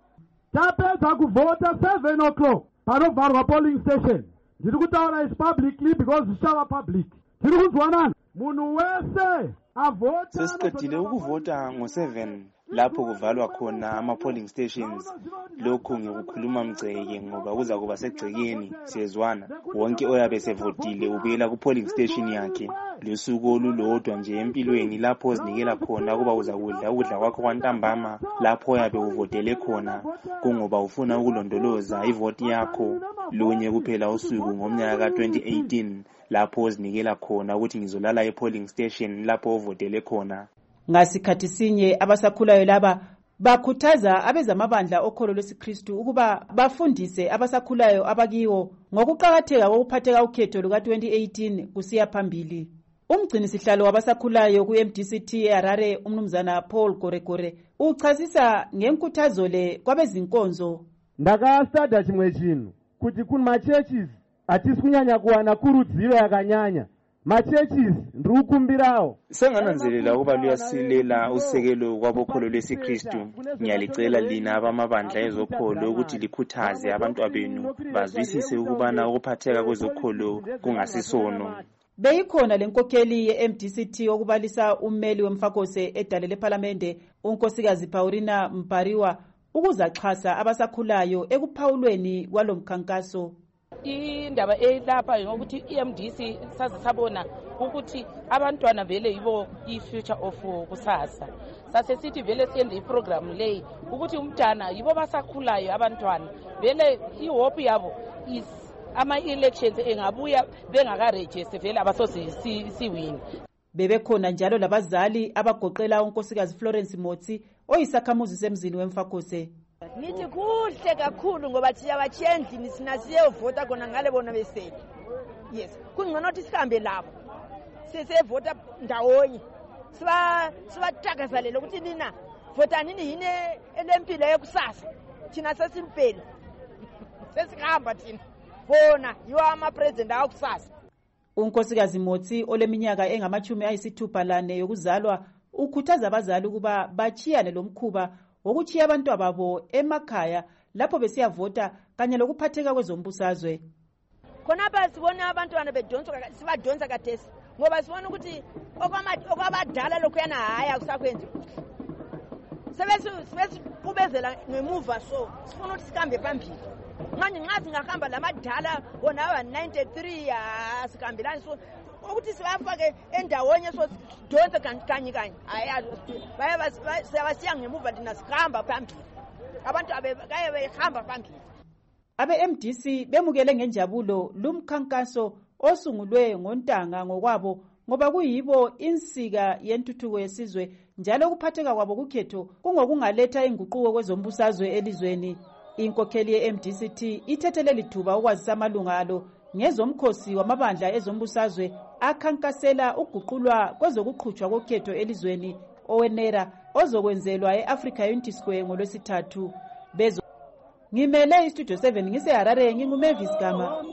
Tapeza kuvota seven o'clock panovarwa polling station. Ndiri kutaura is publicly because zvichava public. Ndiri kunzwanana munhu wese avota. Sesiqedile ukuvota ngo seven lapho kuvalwa khona ama-polling stations. Lokhu ngikukhuluma mgceke ngoba kuza kuba segcekeni siyezwana. Wonke oyabe sevotile ubuyela ku-polling station yakhe. Lusuku olulodwa nje empilweni lapho ozinikela khona kuba uza kudla ukudla kwakho kwantambama lapho oyabe uvotele khona kungoba ufuna ukulondoloza ivoti yakho. Lunye kuphela usuku ngomnyaka ka twenty eighteen lapho ozinikela khona ukuthi ngizolala e-polling station lapho ovotele khona. Ngasikhathi sinye abasakhulayo laba bakhuthaza abezamabandla okholo lwesiKristu ukuba bafundise abasakhulayo abakiwo ngokuqhakatheka kokuphatheka ukhetho luka twenty eighteen kusiya phambili. Umgcini sihlalo wabasakhulayo ku-M D C T eHarare umnumzana Paul Goregore uchasisa ngenkuthazo le kwabezinkonzo. Ndakastada chimwe chinhu kuti kuni machurches atisi kunyanya kuwana kurudziro yakanyanya. Machurches ndiri kukumbirawo sengananzelela ukuba luyasilela usekelo kwabokholo lwesiKristu. Ngiyalicela lina abamabandla ezokholo ukuthi likhuthaze abantu abenu bazwisise ukubana ukuphatheka kwezokholo kungasisono. Beyikhona lenkokheli ye-M D C T okubalisa ummeli wemfakose edale leParlamente unkosikazi Paulina Mpariwa ukuzaxhasa abasakhulayo ekuphawulweni kwalo mkhankaso. indaba elapha ngokuthi i-M D C saze sabona ukuthi abantwana vele yibo i-future of kusasa. Sase sithi vele siyenze iprogram leyi ukuthi umntana yibo basakhulayo abantwana vele ihope yabo is ama-elections engabuya bengaka-register vele abasoze siwini. Bebekhona njalo labazali abagoqela unkosikazi Florence Motsi oyisakhamuzi semzini weMfakose. Nithi kuhle kakhulu ngoba siyabatshiya endlini sina siyevota khona ngale bona besele. Yes, kungcono ukuthi sihambe lapho. Sisevota ndawonye. Siba sibathakazelele ukuthi nina vota nini yini elempilo yekusasa. Thina sesimpela. Sesikhamba thina. Bona yiwo ama-president akusasa. Unkosikazi Motsi oleminyaka engamachumi ayisithupha lane yokuzalwa ukhuthaza abazali ukuba bachiyane lomkhuba wokuchiya abantu babo emakhaya lapho besiyavota kanye lokuphatheka kwezombusazwe. Khona basibona abantwana bedonsa sibadonsa kathesi ngoba sibona ukuthi okwabadala lokho yana haya kusakwenzi. Sebese sebese kubezela ngemuva so sifuna ukuthi sikambe phambili. Manje nxa singahamba lamadala wona wa ninety-three asikambelani so ukuthi sibafake endawonye so donse kanye kanye ayazi baya siyabasiya ngemuva thina sikhamba phambili abantu abekaye behamba phambili. Abe-M D C bemukele ngenjabulo lumkhankaso osungulwe ngoNtanga ngokwabo ngoba kuyibo insika yentuthuko yesizwe njalo ukuphatheka kwabo kukhetho kungokungaletha inguquko kwezombusazwe elizweni. Inkokheli ye-M D C T ithethele lithuba ukwazisa amalunga alo ngezomkhosi wamabandla ezombusazwe akhankasela uguqulwa kwezokuqhutshwa kokhetho elizweni owenera ozokwenzelwa e-Africa Unity Square ngolwesithathu. Bezo ngimele istudio seven ngiseHarare nginguMavis Gama.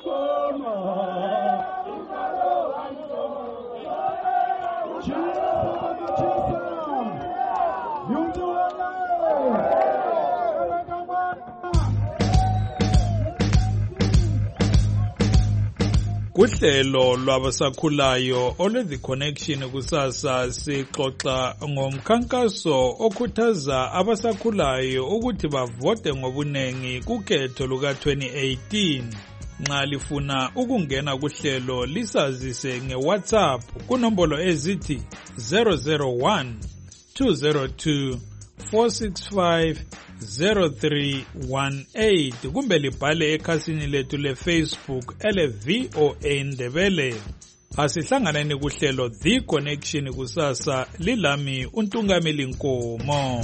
Kuhlelo lwabasakhulayo ole The Connection kusasa sixoxa ngomkhankaso okhuthaza abasakhulayo ukuthi bavote ngobunengi kukhetho luka twenty eighteen. Nxa lifuna ukungena kuhlelo lisazise ngeWhatsApp kunombolo ezithi zero zero one two zero two four six five zero three one eight kumbe libhale ekhasini lethu leFacebook ele V O A Ndebele. Asihlanganeni kuhlelo The Connection kusasa lilami uNtungameli Nkomo.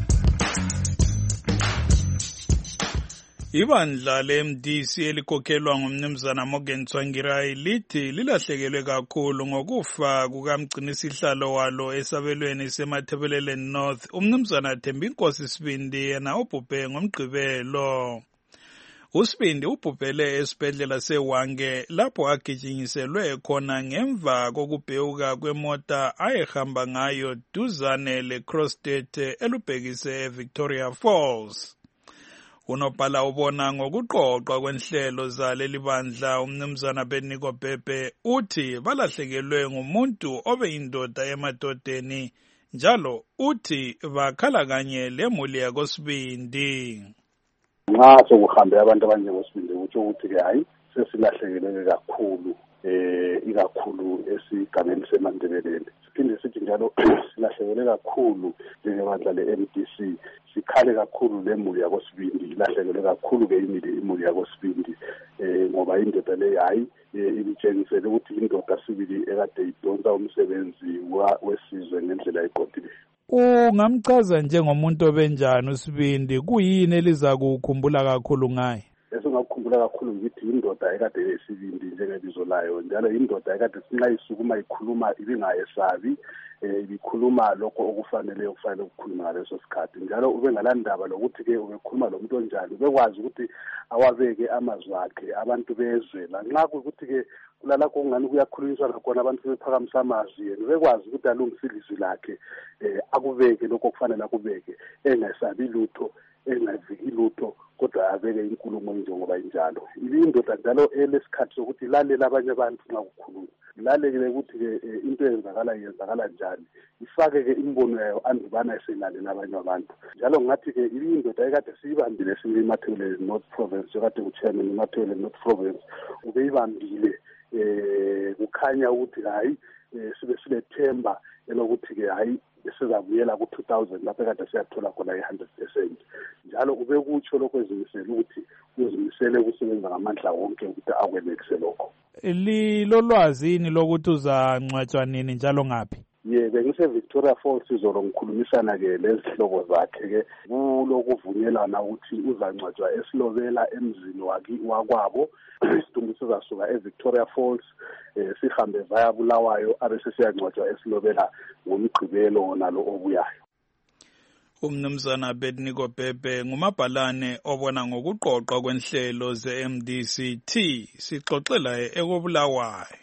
Ibandla le-M D C elikhokhelwa ngumnumzana Morgan Tsvangirai lithi lilahlekelwe kakhulu ngokufa kukamgcinisihlalo walo esabelweni seMathebelele North umnumzana Thembinkosi Sibindi yena ubhubhe ngomgqibelo. uSibindi ubhubhele esibhedlela seWange lapho agijinyiselwe khona ngemva kokubhewuka kwemota ayehamba ngayo duzane leCrosstet elubhekise eVictoria Falls. Unobhala ubona ngokuqoqwa kwenhlelo zaleli bandla umnumzana Beniko Bhebhe uthi balahlekelwe ngumuntu obeyindoda emadodeni njalo uthi bakhala kanye lemuli yakoSibindi. Nxa sokuhambe abantu abanjengosibindi utsho ukuthi ke hayi sesilahlekelwe kakhulu eh ikakhulu esigabeni seMandebelele. Siphinde sithi njalo silahlekelwe kakhulu njengebandla le-M D C sikhale kakhulu lemuli yakoSibindi ilahlekelwe kakhulu ke imuli yakoSibindi eh ngoba indoda le hayi imitshengisele ukuthi indoda sibili ekade idonsa umsebenzi wesizwe ngendlela eqondile. Ungamchaza njengomuntu obenjani uSibindi kuyini eliza kukhumbula kakhulu ngaye? Esingakukhumbula kakhulu ukuthi indoda ekade yesibindi njengebizo layo njalo indoda ekade sinxa isukuma ikhuluma ibingayesabi eh ibikhuluma lokho okufanele okufanele ukukhuluma ngaleso sikhathi njalo ube ngalandaba lokuthi ke ubekhuluma lomuntu onjani bekwazi ukuthi awabeke amazwi akhe abantu bezwe lanxa ukuthi ke kulalakho ngani kuyakhulunyiswa khona abantu bephakamisa amazwi yena bekwazi ukuthi alungisilizwi lakhe eh akubeke lokho okufanele akubeke engasabi lutho engaviki lutho kodwa abeke inkulumo njengoba injalo. Indoda njalo elesikhathi sokuthi lalela abanye abantu nxa kukhuluma ilalekele ukuthi-ke into eyenzakala yenzakala njani, ifake-ke imbono yayo andibana esenale nabanye abantu. Njalo ngathi-ke indoda ekade siyibambile siyimathebeleni North Province, ekade ku-chairman imathebeleni North Province, ubeyibambile um kukhanya ukuthi hayi um sibe silethemba elokuthi-ke hayi sizabuyela ku-two thousand lapho ekade siyathola khona i-hundred percent. Njalo ube kutsho lokho ezimisele ukuthi uzimisele ukusebenza ngamandla wonke ukuthi akwenekise lokho. Lilolwazini lokuthi uzangcwatshwa nini njalo ngaphi? Ye bengise-Victoria Falls izolo ngikhulumisana-ke lezihlobo zakhe-ke kulokuvunyelana ukuthi uzangcwatshwa esilobela emzini wakwabo. Isidumbu sizasuka e-Victoria Falls um sihambe vaya Bulawayo abe sesiyangcwatshwa esilobela ngomgqibelo nalo obuyayo. Umnumzana Abednego Bhebhe ngumabhalane obona ngokuqoqwa kwenhlelo ze-M D C T, sixoxela ekobulawayo.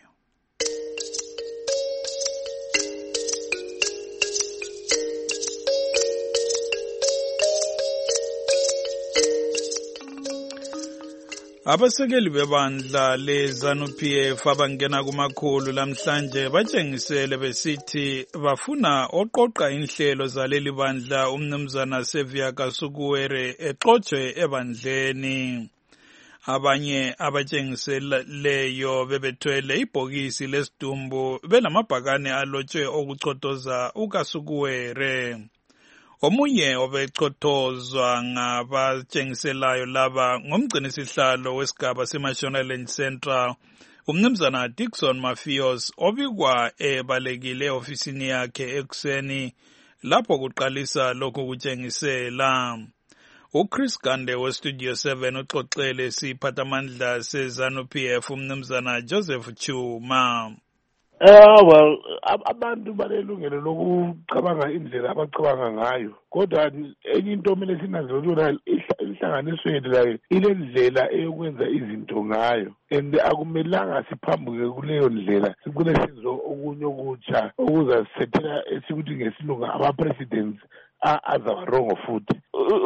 Abasekeli bebandla le-ZANU-P F abangena kumakhulu lamhlanje batshengisele besithi bafuna oqoqa inhlelo zaleli bandla umnumzana Sevia Kasukuwere exotshwe ebandleni. Abanye abatshengiseleyo bebethwele ibhokisi lesidumbu belamabhakane alotshwe okuchotoza uKasukuwere. Omunye obechothozwa ngabatshengiselayo laba ngomgcinisihlalo wesigaba seMashonaland Central, umnumzana Dickson Mafios, obikwa ebalekile ofisini yakhe ekuseni lapho kuqalisa lokhu kutshengisela. uChris Gande weStudio seven uxoxele siphathamandla se-ZANU-P F umnumzana Joseph Chuma. Eh well abantu balelungelo lokucabanga indlela abacabanga ngayo, kodwa enye into omele sinanzelele inhlanganiso yethu la ilendlela eyokwenza izinto ngayo, and akumelanga siphambuke kuleyo ndlela sibule sizo okunye okutsha okuza sethela esikuthi ngesilunga ama presidents azabarongo futhi.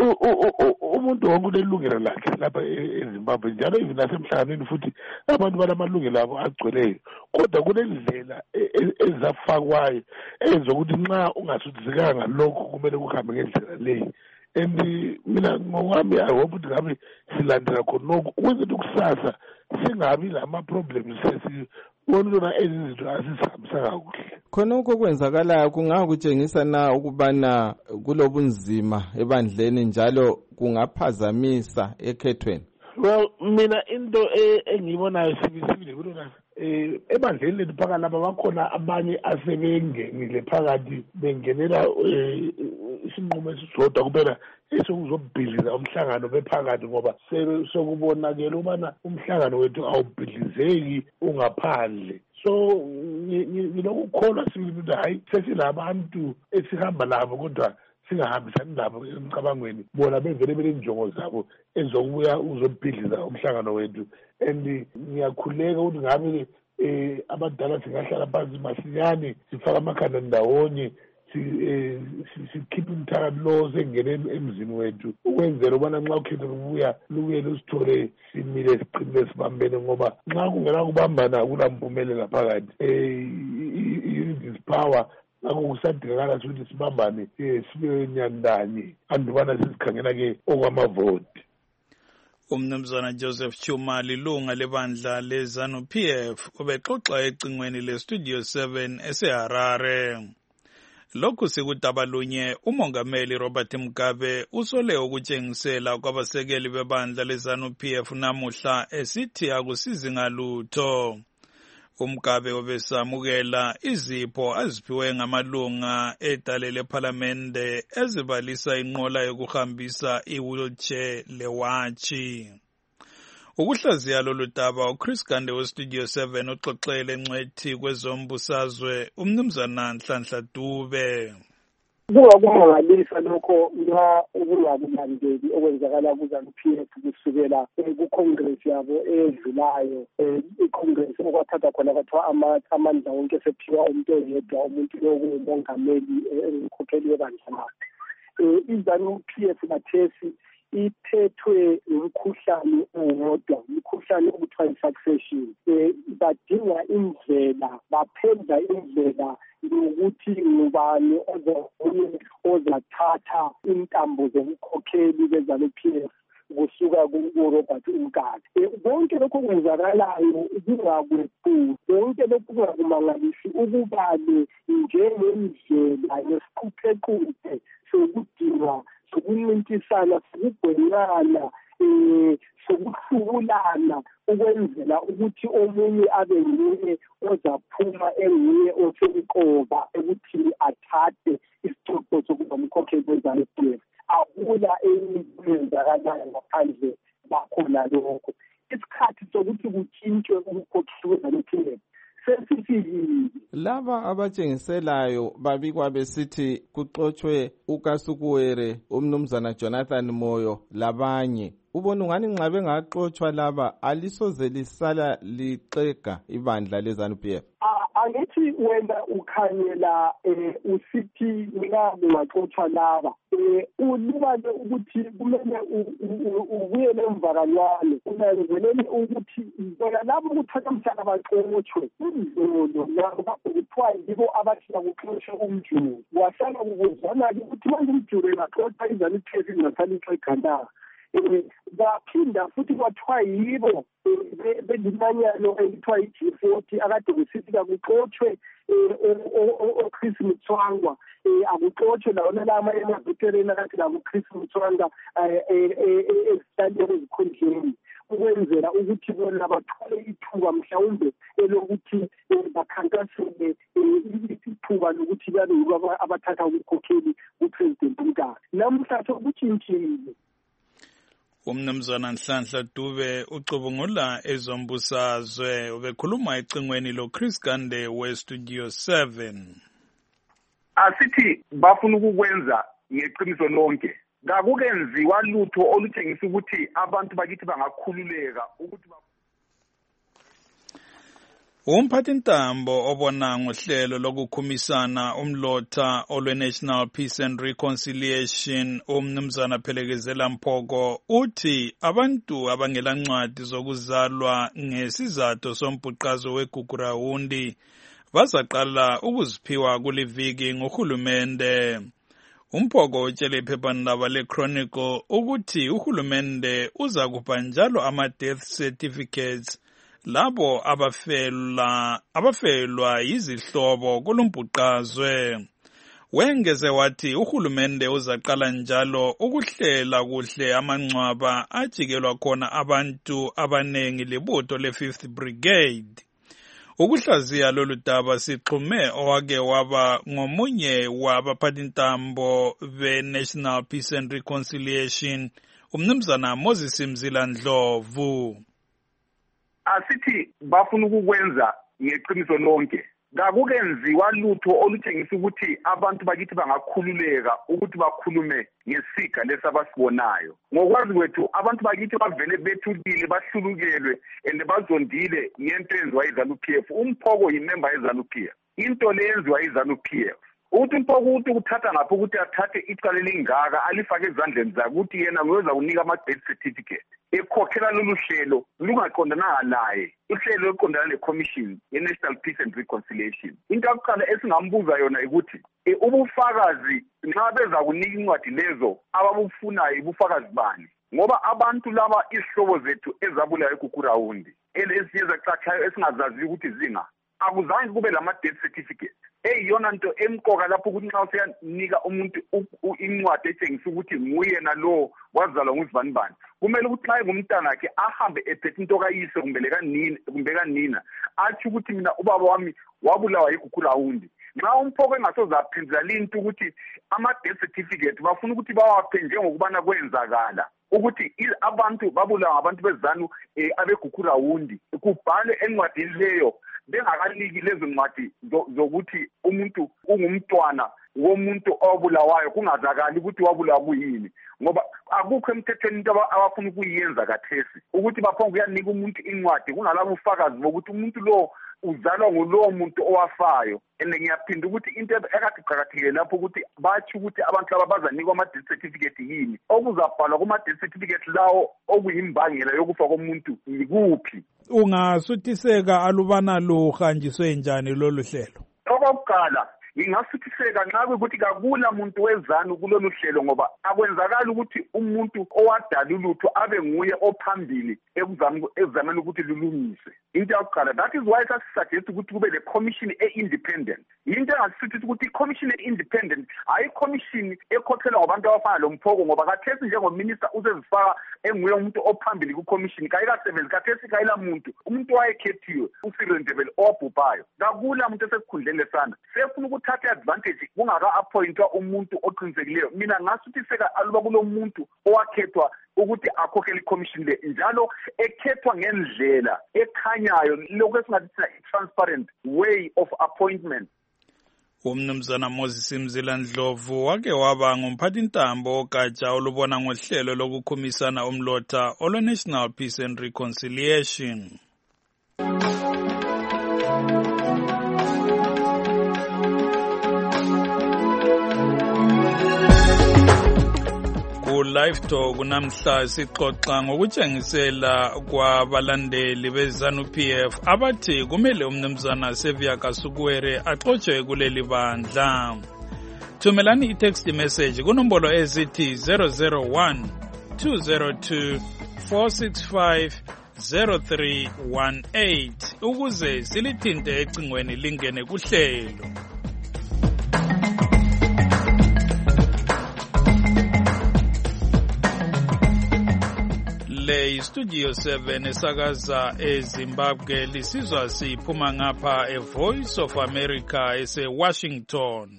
Umuntu wonke unelungelo lakhe lapha eZimbabwe, njalo even nasemhlanganweni futhi abantu balamalungelo abo agcweleyo, kodwa kunendlela ezafakwayo ezokuthi nxa ungasuthisekanga lokho kumele kuhambe ngendlela leyi. And mina ngokwami I hope ukuthi ngabe silandela khonokho ukwenzela ukusasa singabi lama-problems sesibona lona ezizinto asizihambisanga kuhle. Khonokho kwenzakalayo kungakutshengisa na ukubana kulobunzima ebandleni njalo kungaphazamisa ekhethweni? Well, mina into engiyibonayo sibisibile kulona eh ebandleni lethu phakathi lapha bakhona abanye asebengenile phakathi bengenela isinqumo esisodwa kuphela esokuzobhidliza umhlangano bephakathi, ngoba sokubonakela ubana umhlangano wethu awubhidlizeki ungaphandle. So ngilokukholwa sibili ukuthi hayi sesilabantu esihamba labo kodwa singahambisani labo emcabangweni, bona bevele belenjongo zabo ezokubuya uzobhidliza umhlangano wethu. And ngiyakhuleka ukuthi ngabe eh abadala singahlala phansi masinyane sifaka amakhanda ndawonye sikhiphe imithakathi lo sengene emzini wethu ukwenzela ubana nxa ukhetha ukubuya lubuyele usithole simile siqinile sibambene, ngoba nxa kungena kubambana akulampumelela phakathi. Unity is power. Ngakho kusadingakala ukuthi sibambane sibe nyandanye andubana sisikhangela-ke okwamavoti. Umnumzana Joseph Chuma lilunga lebandla le-ZANU-P F ubexoxa ecingweni le-Studio seven eseHarare. Lokhu sikudabalunye umongameli Robert Mugabe usole ukutshengisela kwabasekeli bebandla le-ZANU-P F namuhla esithi akusizi ngalutho. Umgabe obesamukela izipho aziphiwe ngamalunga edale lephalamende ezibalisa inqola yokuhambisa i-wheelchair lewatshi. Ukuhlaziya lolu daba uChris Gande weStudio seven uxoxele ngcwethi kwezombusazwe umnumzana Nhlanhla Dube. Kungakumangalisa lokho nxa ukungakulandeli okwenzakala ku-ZANU-P F kusukela ku-Congress yabo edlulayo, i-Congress okwathatha khona kwathiwa amandla wonke esephiwa umuntu oyedwa, umuntu lokungumongameli engumkhokheli webandla lakhe. I-ZANU-P F kathesi iphethwe umkhuhlane owodwa, umkhuhlane okuthiwa i-succession. Um badinga indlela, baphenza indlela yokuthi ngubani ozabuye ozathatha intambo zomkhokheli beZANU-P F kusuka kuRobert Umkati. Konke lokho kwenzakalayo kungakwephuli, konke lokho kungakumangalisi ukubale njengendlela yesiquphequphe sokudinga, sokuncintisana, sokugwenyana, um sokuhlubulana ukwenzela ukuthi omunye abe nguye ozaphuma enguye osemqoka ekuthini athathe isicoco sokuba umkhokheli weZANU-P F. Akula enye kwenzakalayo ngaphandle bakhona lokho. Isikhathi sokuthi kutshintshwe umkhokheli weZANU-P F sesifikile. Laba abatshengiselayo babikwa besithi kuxotshwe uKasukuwere, umnumzana Jonathan Moyo labanye. Ubona ungani nxa bengaxotshwa laba alisoze lisala lixega ibandla leZANU-P F? Angithi wena ukhanyela usithi nxa kungaxotshwa laba ulibale ukuthi kumele ubuyele emvakalwane unanzelele ukuthi bona labo kuthatha mhlaka baxotshwe indlolo labo kuthiwa yibo abathi bakuxotshwe umjulu. Wahlala kukuzwana-ke ukuthi manje umjulu engaxotshwa iZANU-P F ingahlala ixega na. Baphinda futhi kwathiwa yibo belimanyano elithiwa i-G forty akade kusithi kakuxotshwe oChris Mutswangwa, akuxotshwe lawona lama emavutereni akade lakuChris Mutswangwa ezitandeni ezikhundleni ukwenzela ukuthi bona bathole ithuba mhlawumbe elokuthi bakhankasele ithuba lokuthi babe yibo abathatha ubukhokheli kuPresident Umkati. Namhla sokutshintshile. Umnumzana Nhlanhla Dube ucubungula ezombusazwe ubekhuluma ecingweni lo Chris Gande we Studio seven. Asithi bafuna ukukwenza ngeqiniso lonke. Ngakukenziwa lutho olutshengisa ukuthi abantu bakithi bangakhululeka ukuthi Umphathintambo obona ngohlelo lokukhumisana umlotha olwe-National Peace and Reconciliation umnumzana Phelekezela Mphoko uthi abantu abangelancwadi zokuzalwa ngesizathu sombhuqazo weGugurawundi bazaqala ukuziphiwa kuliviki nguhulumende. Umphoko utshele iphephandaba le-Chronicle ukuthi uhulumende uza kupha njalo ama-death certificates labo abafelwa abafelwa yizihlobo kulumbhuqazwe. Wengeze wathi uhulumende uzaqala njalo ukuhlela kuhle amangcwaba ajikelwa khona abantu abanengi libutho le-fifth Brigade. Ukuhlaziya lolu daba sixhume owake waba ngomunye wabaphathintambo be-National Peace and Reconciliation umnumzana Moses Mzila Ndlovu. Asithi bafuna ukukwenza ngeqiniso lonke. Ngakukenziwa lutho olutshengisa ukuthi abantu bakithi bangakhululeka ukuthi bakhulume ngesiga lesabasibonayo. Ngokwazi kwethu abantu bakithi bavele bethukile bahlulukelwe and bazondile ngento enziwa iZANU-P F. Umphoko yimember yeZANU-P F. Into le yenziwa iZANU-P F. Uthi umphoko ukuthi uthatha ngapho ukuthi athathe icala lingaka alifake ezandleni zakhe ukuthi yena ngoza kunika ama-death certificate. Ekhokhela lolu hlelo lungaqondananga naye, uhlelo oluqondana le-Commission ye-National Peace and Reconciliation. Into yokuqala esingambuza yona ukuthi ubufakazi nxa beza kunika incwadi lezo ababufunayo ibufakazi bani? Ngoba abantu laba izihlobo zethu ezabulayo eGugurawundi elesiyeza cachayo esingazazi ukuthi zinga akuzange kube lama-death certificate. Eyiyona nto emqoka lapho ukuthi nxa useyanika umuntu incwadi etshengisa ukuthi nguye nalo wazalwa nguzibani bani, kumele ukuthi nxa engumntana wakhe ahambe ephethe into kayise kumbe kanina kumbe kanina athi ukuthi mina ubaba wami wabulawa yiGugurawundi. Nxa umphoko engasoze aphendula into ukuthi ama-death certificate bafuna ukuthi bawaphe njengokubana kwenzakala ukuthi abantu babulawa ngabantu beZANU abeGugurawundi kubhalwe encwadini leyo bengakaniki lezo ncwadi zokuthi umuntu ungumntwana womuntu obulawayo kungazakali ukuthi wabulawa kuyini, ngoba akukho emthethweni into abafuna ukuyenza kathesi ukuthi baphonga kuyanika umuntu incwadi kungalabo ufakazi bokuthi umuntu lo uzalwa ngulowo muntu owafayo. And ngiyaphinda ukuthi into ekade iqakathekile lapho ukuthi bathi ukuthi abantu laba bazanikwa ama-death certificate yini. Okuzabhalwa kuma-death certificate lawo okuyimbangela yokufa komuntu yikuphi. Ungasuthiseka alubana luhanjiswe njani lolu hlelo? Okokuqala, ngingasuthiseka nxa kuyikuthi kakula muntu wezanu kulolu hlelo ngoba akwenzakala ukuthi umuntu owadala ulutho abe nguye ophambili ekuzameni ukuthi lulungiswe. Into yokuqala, that is why sasuggest ukuthi kube le commission e-independent. Into engasisuthisa ukuthi i-commission e-independent hayi commission ekhokhelwa ngabantu abafana lo Mphoko ngoba kathesi njengominister usezifaka enguye umuntu ophambili ku-commission kayikasebenzi kathesi kayila muntu umuntu wayekhethiwe uCyril Ndebele owabhubhayo. Kakula muntu esesikhundleni lesana sefuna ukuthatha advantage kungaka-appointwa umuntu oqinisekileyo. Mina ngasuthiseka aluba kulo muntu owakhethwa ukuthi akhokhele i-commission le njalo ekhethwa ngendlela ekhanyayo lokho esingathi i-transparent way of appointment. Umnumzana Moses Mzila Ndlovu wake waba ngumphathintambo ogatsha olubona ngohlelo lokukhumisana umlotha olo National Peace and Reconciliation. Live Talk namhla sixoxa ngokutshengisela kwabalandeli beZanu P F abathi kumele umnumzana Sevia Kasukuwere axotshe kuleli bandla. Thumelani i-text message kunombolo ezithi zero zero one two zero two four six five zero three one eight ukuze silithinte ecingweni lingene kuhlelo. Le Studio seven esakaza eZimbabwe lisizwa siphuma ngapha e Voice of America ese Washington.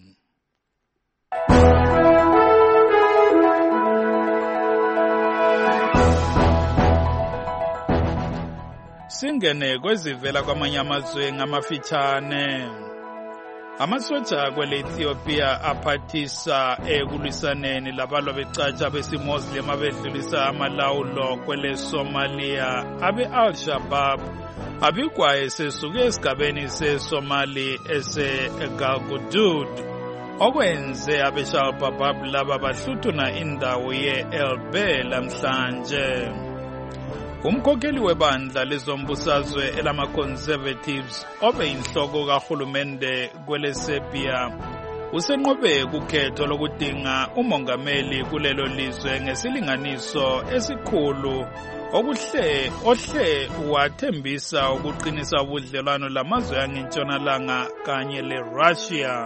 Singene kwezivela kwamanye amazwe ngamafitshane. Amasotsha kwele Ethiopia aphathisa ekulwisaneni labalwa becatsha besimuslim abedlulisa amalawulo kwele Somalia abe Al-Shabaab abikwa esesuke esigabeni seSomali ese Galgudud okwenze abe-Al-Shabaab laba bahluthuna indawo ye-Elbe lamhlanje. Umkhokheli webandla lezombusazwe elama-Conservatives obe inhloko kahulumende kwele Serbia usenqobe kukhetho lokudinga umongameli kulelo lizwe ngesilinganiso esikhulu okuhle ohle wathembisa ukuqinisa ubudlelwano lamazwe angentshonalanga kanye le-Russia.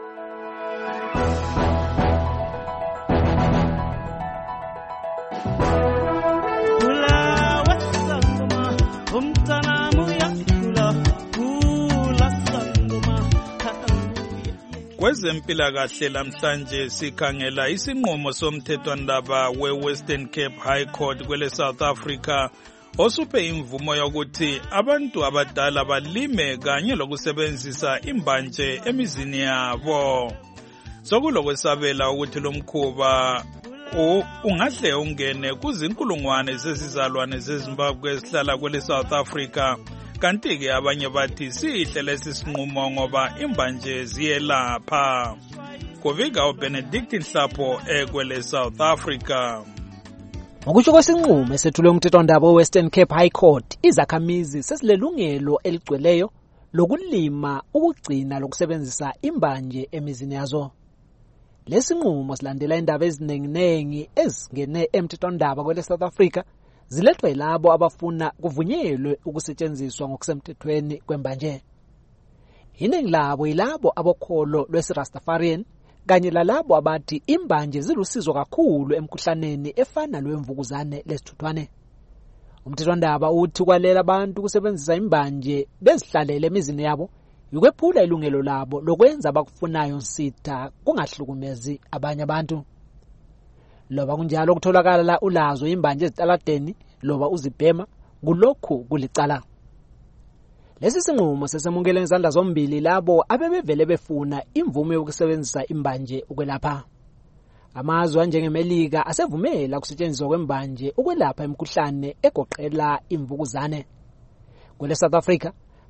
Kwezempilakahle lamhlanje sikhangela isinqumo somthethwandaba we-Western Cape High Court kwele South Africa osuphe imvumo yokuthi abantu abadala balime kanye lokusebenzisa imbanje emizini yabo. Sokulokwesabela ukuthi lo mkhuba ungahle ungene kuzinkulungwane zezizalwane zeZimbabwe esihlala kwele South Africa. Kanti-ke abanye bathi sihle lesi sinqumo ngoba imbanje ziyelapha. Kuvika uBenedict Nhlapho ekwele South Africa. Ngokusho kwesinqumo esethulwe umthethwandaba we-Western Cape High Court, izakhamizi sesilelungelo eligcweleyo lokulima, ukugcina lokusebenzisa imbanje emizini yazo. Lesi nqumo silandela indaba ezinenginengi ezingene emthethwandaba kwele South Africa zilethwa yilabo abafuna kuvunyelwe ukusetshenziswa ngokusemthethweni kwembanje. Iningi labo yilabo abokholo lwesiRastafarian kanye lalabo abathi imbanje zilusizo kakhulu emkhuhlaneni efana lwemvukuzane lesithuthwane. Umthethwandaba uthi kwalela abantu kusebenzisa imbanje bezihlalele emizini yabo yikwephula ilungelo labo lokwenza abakufunayo nsitha kungahlukumezi abanye abantu. Loba kunjalo kutholakala la ulazo imbanje ezitaladeni loba uzibhema kulokhu kulicala. Lesi sinqumo sesemukele izandla zombili labo abebevele befuna imvume yokusebenzisa imbanje ukwelapha. Amazwe anjengeMelika asevumela ukusetshenziswa kwembanje ukwelapha imikhuhlane egoqela imvukuzane. Kwele South Africa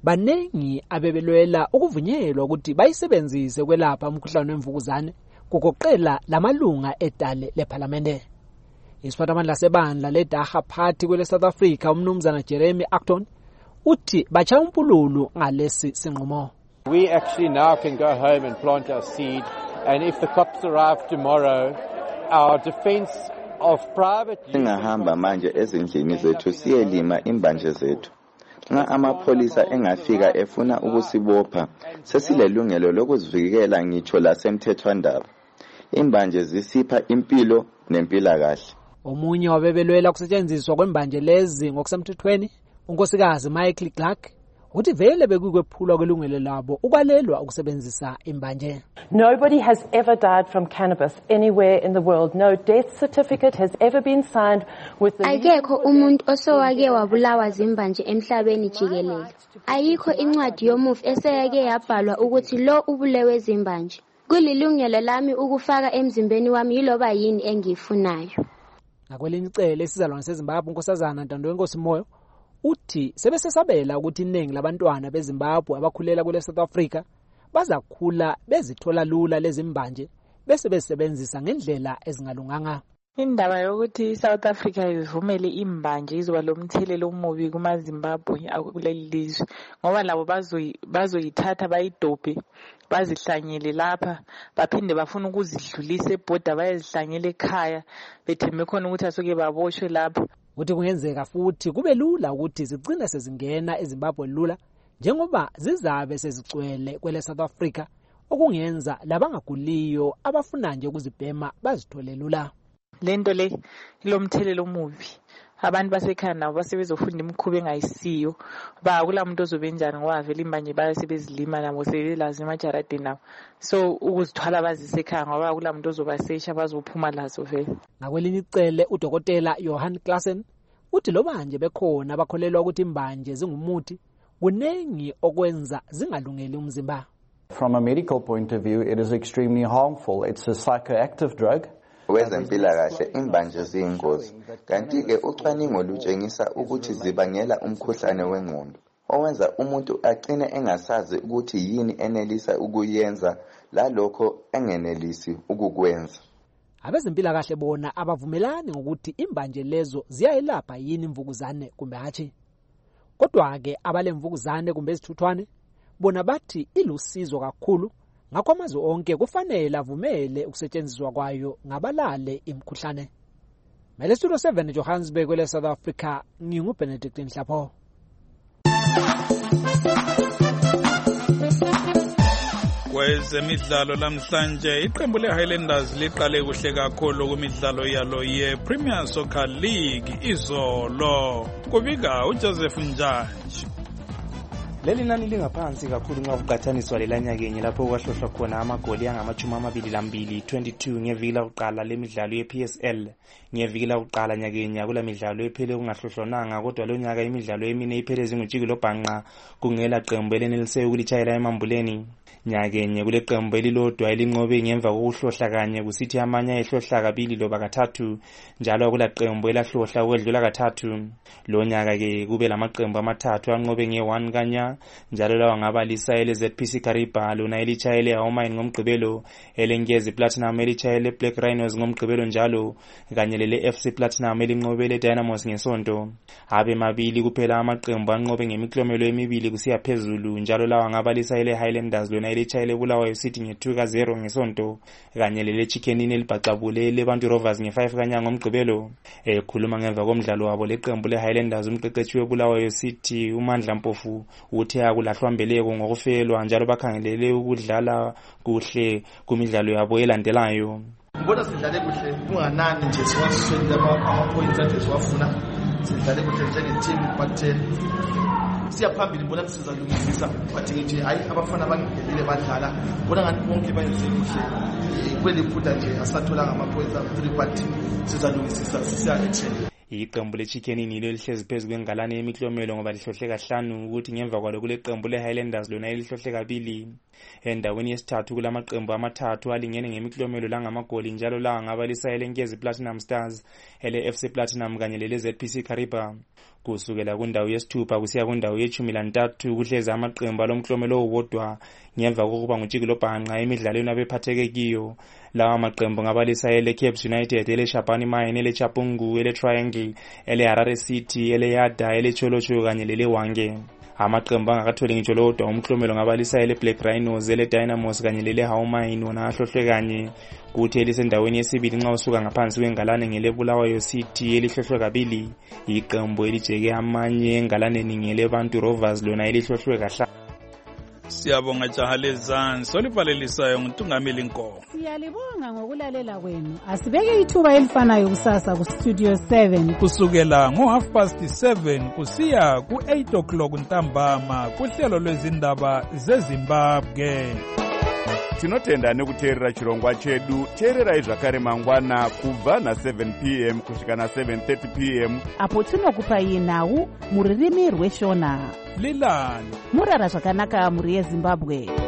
Baningi abebelwela ukuvunyelwa ukuthi bayisebenzise kwelapha umkhuhlane wemvukuzane kugoqela lamalunga edale leParliamente. Isiphathamandla sebandla leDaga Party kwele South Africa umnumzana Jeremy Acton uthi bacha umpululu ngalesi sinqumo. We actually now can go home and plant our seed, and if the cops arrive tomorrow, our defense of private Singahamba manje ezindlini zethu siyelima imbanje zethu. Nxa amapholisa engafika efuna ukusibopha, sesilelungelo lokuzivikela ngitsho lasemthethwandaba. Imbanje zisipha impilo nempilakahle. Omunye wabebelwela kusetshenziswa kwembanje lezi ngokusemthethweni, unkosikazi Michael Clark, uthi vele bekukwephulwa kwelungelo labo ukwalelwa ukusebenzisa imbanje. Nobody has ever died from cannabis anywhere in the world. No death certificate has ever been signed with the Akekho umuntu osowake wabulawa zimbanje emhlabeni jikelele. Ayikho incwadi yomufi eseyake yabhalwa ukuthi lo ubulewe zimbanje. Kulilungelo lami ukufaka emzimbeni wami yiloba yini engiyifunayo. Nakwelinye icele isizalwane seZimbabwe unkosazana Ntando Wenkosi Moyo uthi sebesesabela ukuthi iningi labantwana beZimbabwe abakhulela kule South Africa bazakhula bezithola lula lezimbanje bese besebenzisa ngendlela ezingalunganga. Indaba yokuthi South Africa ivumele imbanje izoba lomthelelo omubi kuma Zimbabwe akuleli lizwe ngoba labo bazoyithatha bayidobhe bazihlanyele lapha baphinde bafuna ukuzidlulisa eborder bayezihlanyele ekhaya bethembe khona ukuthi asoke baboshwe lapha. Uthi kungenzeka futhi kube lula ukuthi zigcine sezingena eZimbabwe lula njengoba zizabe sezicwele kwele South Africa okungenza labangaguliyo abafuna nje ukuzibhema bazithole lula. Lento le ilomthelelo omubi. Abantu basekhaya nabo basebezofunda imikhuba engayisiyo ba kulamuntu ozobenjani ngoba vele imbanje bayasebezilima nabo sebelazi emajaradeni nabo. So ukuzithwala bazisekhaya ngoba kulamuntu ozobasesha bazophuma lazo vele. Ngakwelinye icele udokotela Johan Klassen uthi lo manje bekhona abakholelwa ukuthi imbanje zingumuthi kunengi okwenza zingalungeli umzimba. From a medical point of view, it is extremely harmful. It's a psychoactive drug. Wezempilakahle imbanje ziyingozi, kanti-ke ucwaningo lutshengisa ukuthi zibangela umkhuhlane wengqondo owenza umuntu agcine engasazi ukuthi yini enelisa ukuyenza lalokho engenelisi ukukwenza. Abezempilakahle bona abavumelani ngokuthi imbanje lezo ziyayelapha yini imvukuzane kumbe hatshi. Kodwa-ke abalemvukuzane kumbe izithuthwane bona bathi ilusizo kakhulu. Ngakho amazwe onke kufanele avumele ukusetshenziswa kwayo ngabalale imkhuhlane. Mele Studio seven Johannesburg kwele South Africa nginguBenedict Nhlapho. Kwezemidlalo namhlanje iqembu leHighlanders liqale kuhle kakhulu kumidlalo yalo yePremier Soccer League izolo. Kubika uJoseph Njanji. Leli nani lingaphansi kakhulu nxa kuqathaniswa lelanyakenye lapho kwahlohlwa khona amagoli angamachumi amabili lambili twenty-two ngeviki lakuqala lemidlalo ye-P S L. Ngeviki lakuqala nyakenye kula midlalo ephele kungahlohlonanga kodwa lo nyaka imidlalo emine iphele zingujiki lobhanqa kungela qembu elenelise ukulitshayela emambuleni. Nyakenye kule qembu elilodwa elinqobe ngemva kokuhlohla kanye kusithi amanye ayehlohla kabili loba kathathu njalo kula qembu elahlohla ukwedlula kathathu. Lo nyaka ke kube lamaqembu amathathu anqobe nge-one kanya njalo lawa ngabalisa ele Z P C Kariba lona elitshayele Homine ngomgqibelo, elenkezi Platinum elitshayele Black Rhinos ngomgqibelo njalo kanye lele F C Platinum elinqobele Dynamos ngesonto. Habe mabili kuphela amaqembu anqobe ngemiklomelo emibili kusiya phezulu njalo lawa ngabalisa ele Highlanders lona elitshayele Bulawayo City nge-two ka zero ngesonto kanye lele Chickenini elibhacabule leBantu Rovers nge-five kanya ngomgqibelo. Ekhuluma ngemva komdlalo wabo leqembu leHighlanders umqeqeshi weBulawayo City uMandla Mpofu uthe akulahlwa mbeleko ngokufelwa njalo bakhangelele ukudlala kuhle kumidlalo yabo elandelayo. Ngibona sidlale kuhle kunganani nje siwaswele ama-points ade siwafuna sidlale kuhle njenge-team but siyaphambili ngibona sizalungisisa but ngithi hayi abafana bangenile badlala ngibona ngathi bonke bayenze kuhle kweli phutha nje asatholanga ama-points a-three but sizalungisisa sisiya action. iqembu leChicken nilo elihlezi phezu kwengalane yemiklomelo ngoba lihlohle kahlanu ukuthi ngemva kwalo kule qembu leHighlanders lona elihlohle kabili. Endaweni yesithathu kulamaqembu amathathu alingene ngemiklomelo langamagoli njalo la ngaba liSayelenkezi Platinum Stars, ele F C Platinum kanye lele Z P C Kariba. Kusukela kundawo yesithupha kusiya kundawo yechumi lantathu kuhlezi amaqembu alomklomelo owodwa ngemva kokuba nguJikilo Bhanqa emidlalweni abephatheke kiyo. Lawa maqembu ngaba liSayele Caps United, ele Shabani Mine, ele Chapungu, ele Triangle, ele Harare City, ele Yada, ele Cholocho kanye lele Wange. Amaqembu angakatholi ngitsho lodwa umklomelo ngaba liSayele Black Rhinos, ele Dynamos kanye lele Hawmine wona ahlohlwe kanye. Kuthi elisendaweni yesibili nxa usuka ngaphansi kwengalane ngele Bulawayo City elihlohlwe kabili. Iqembu elijeke amanye engalaneni ngele Bantu Rovers lona elihlohlwe kahla. Siyabonga jaha lezansi olivalelisayo nguNtungameli Nkomo. Siyalibonga ngokulalela kwenu. Asibeke ithuba elifanayo kusasa ku Studio seven kusukela ngo half past seven kusiya ku eight o'clock ntambama kuhlelo lwezindaba zeZimbabwe. Tinotenda nekuteerera chirongwa chedu. Teererai zvakare mangwana kubva na seven p m kusvika na seven thirty p m apo tinokupai nhau muririmi rweshona. Lilani murara zvakanaka muri yeZimbabwe.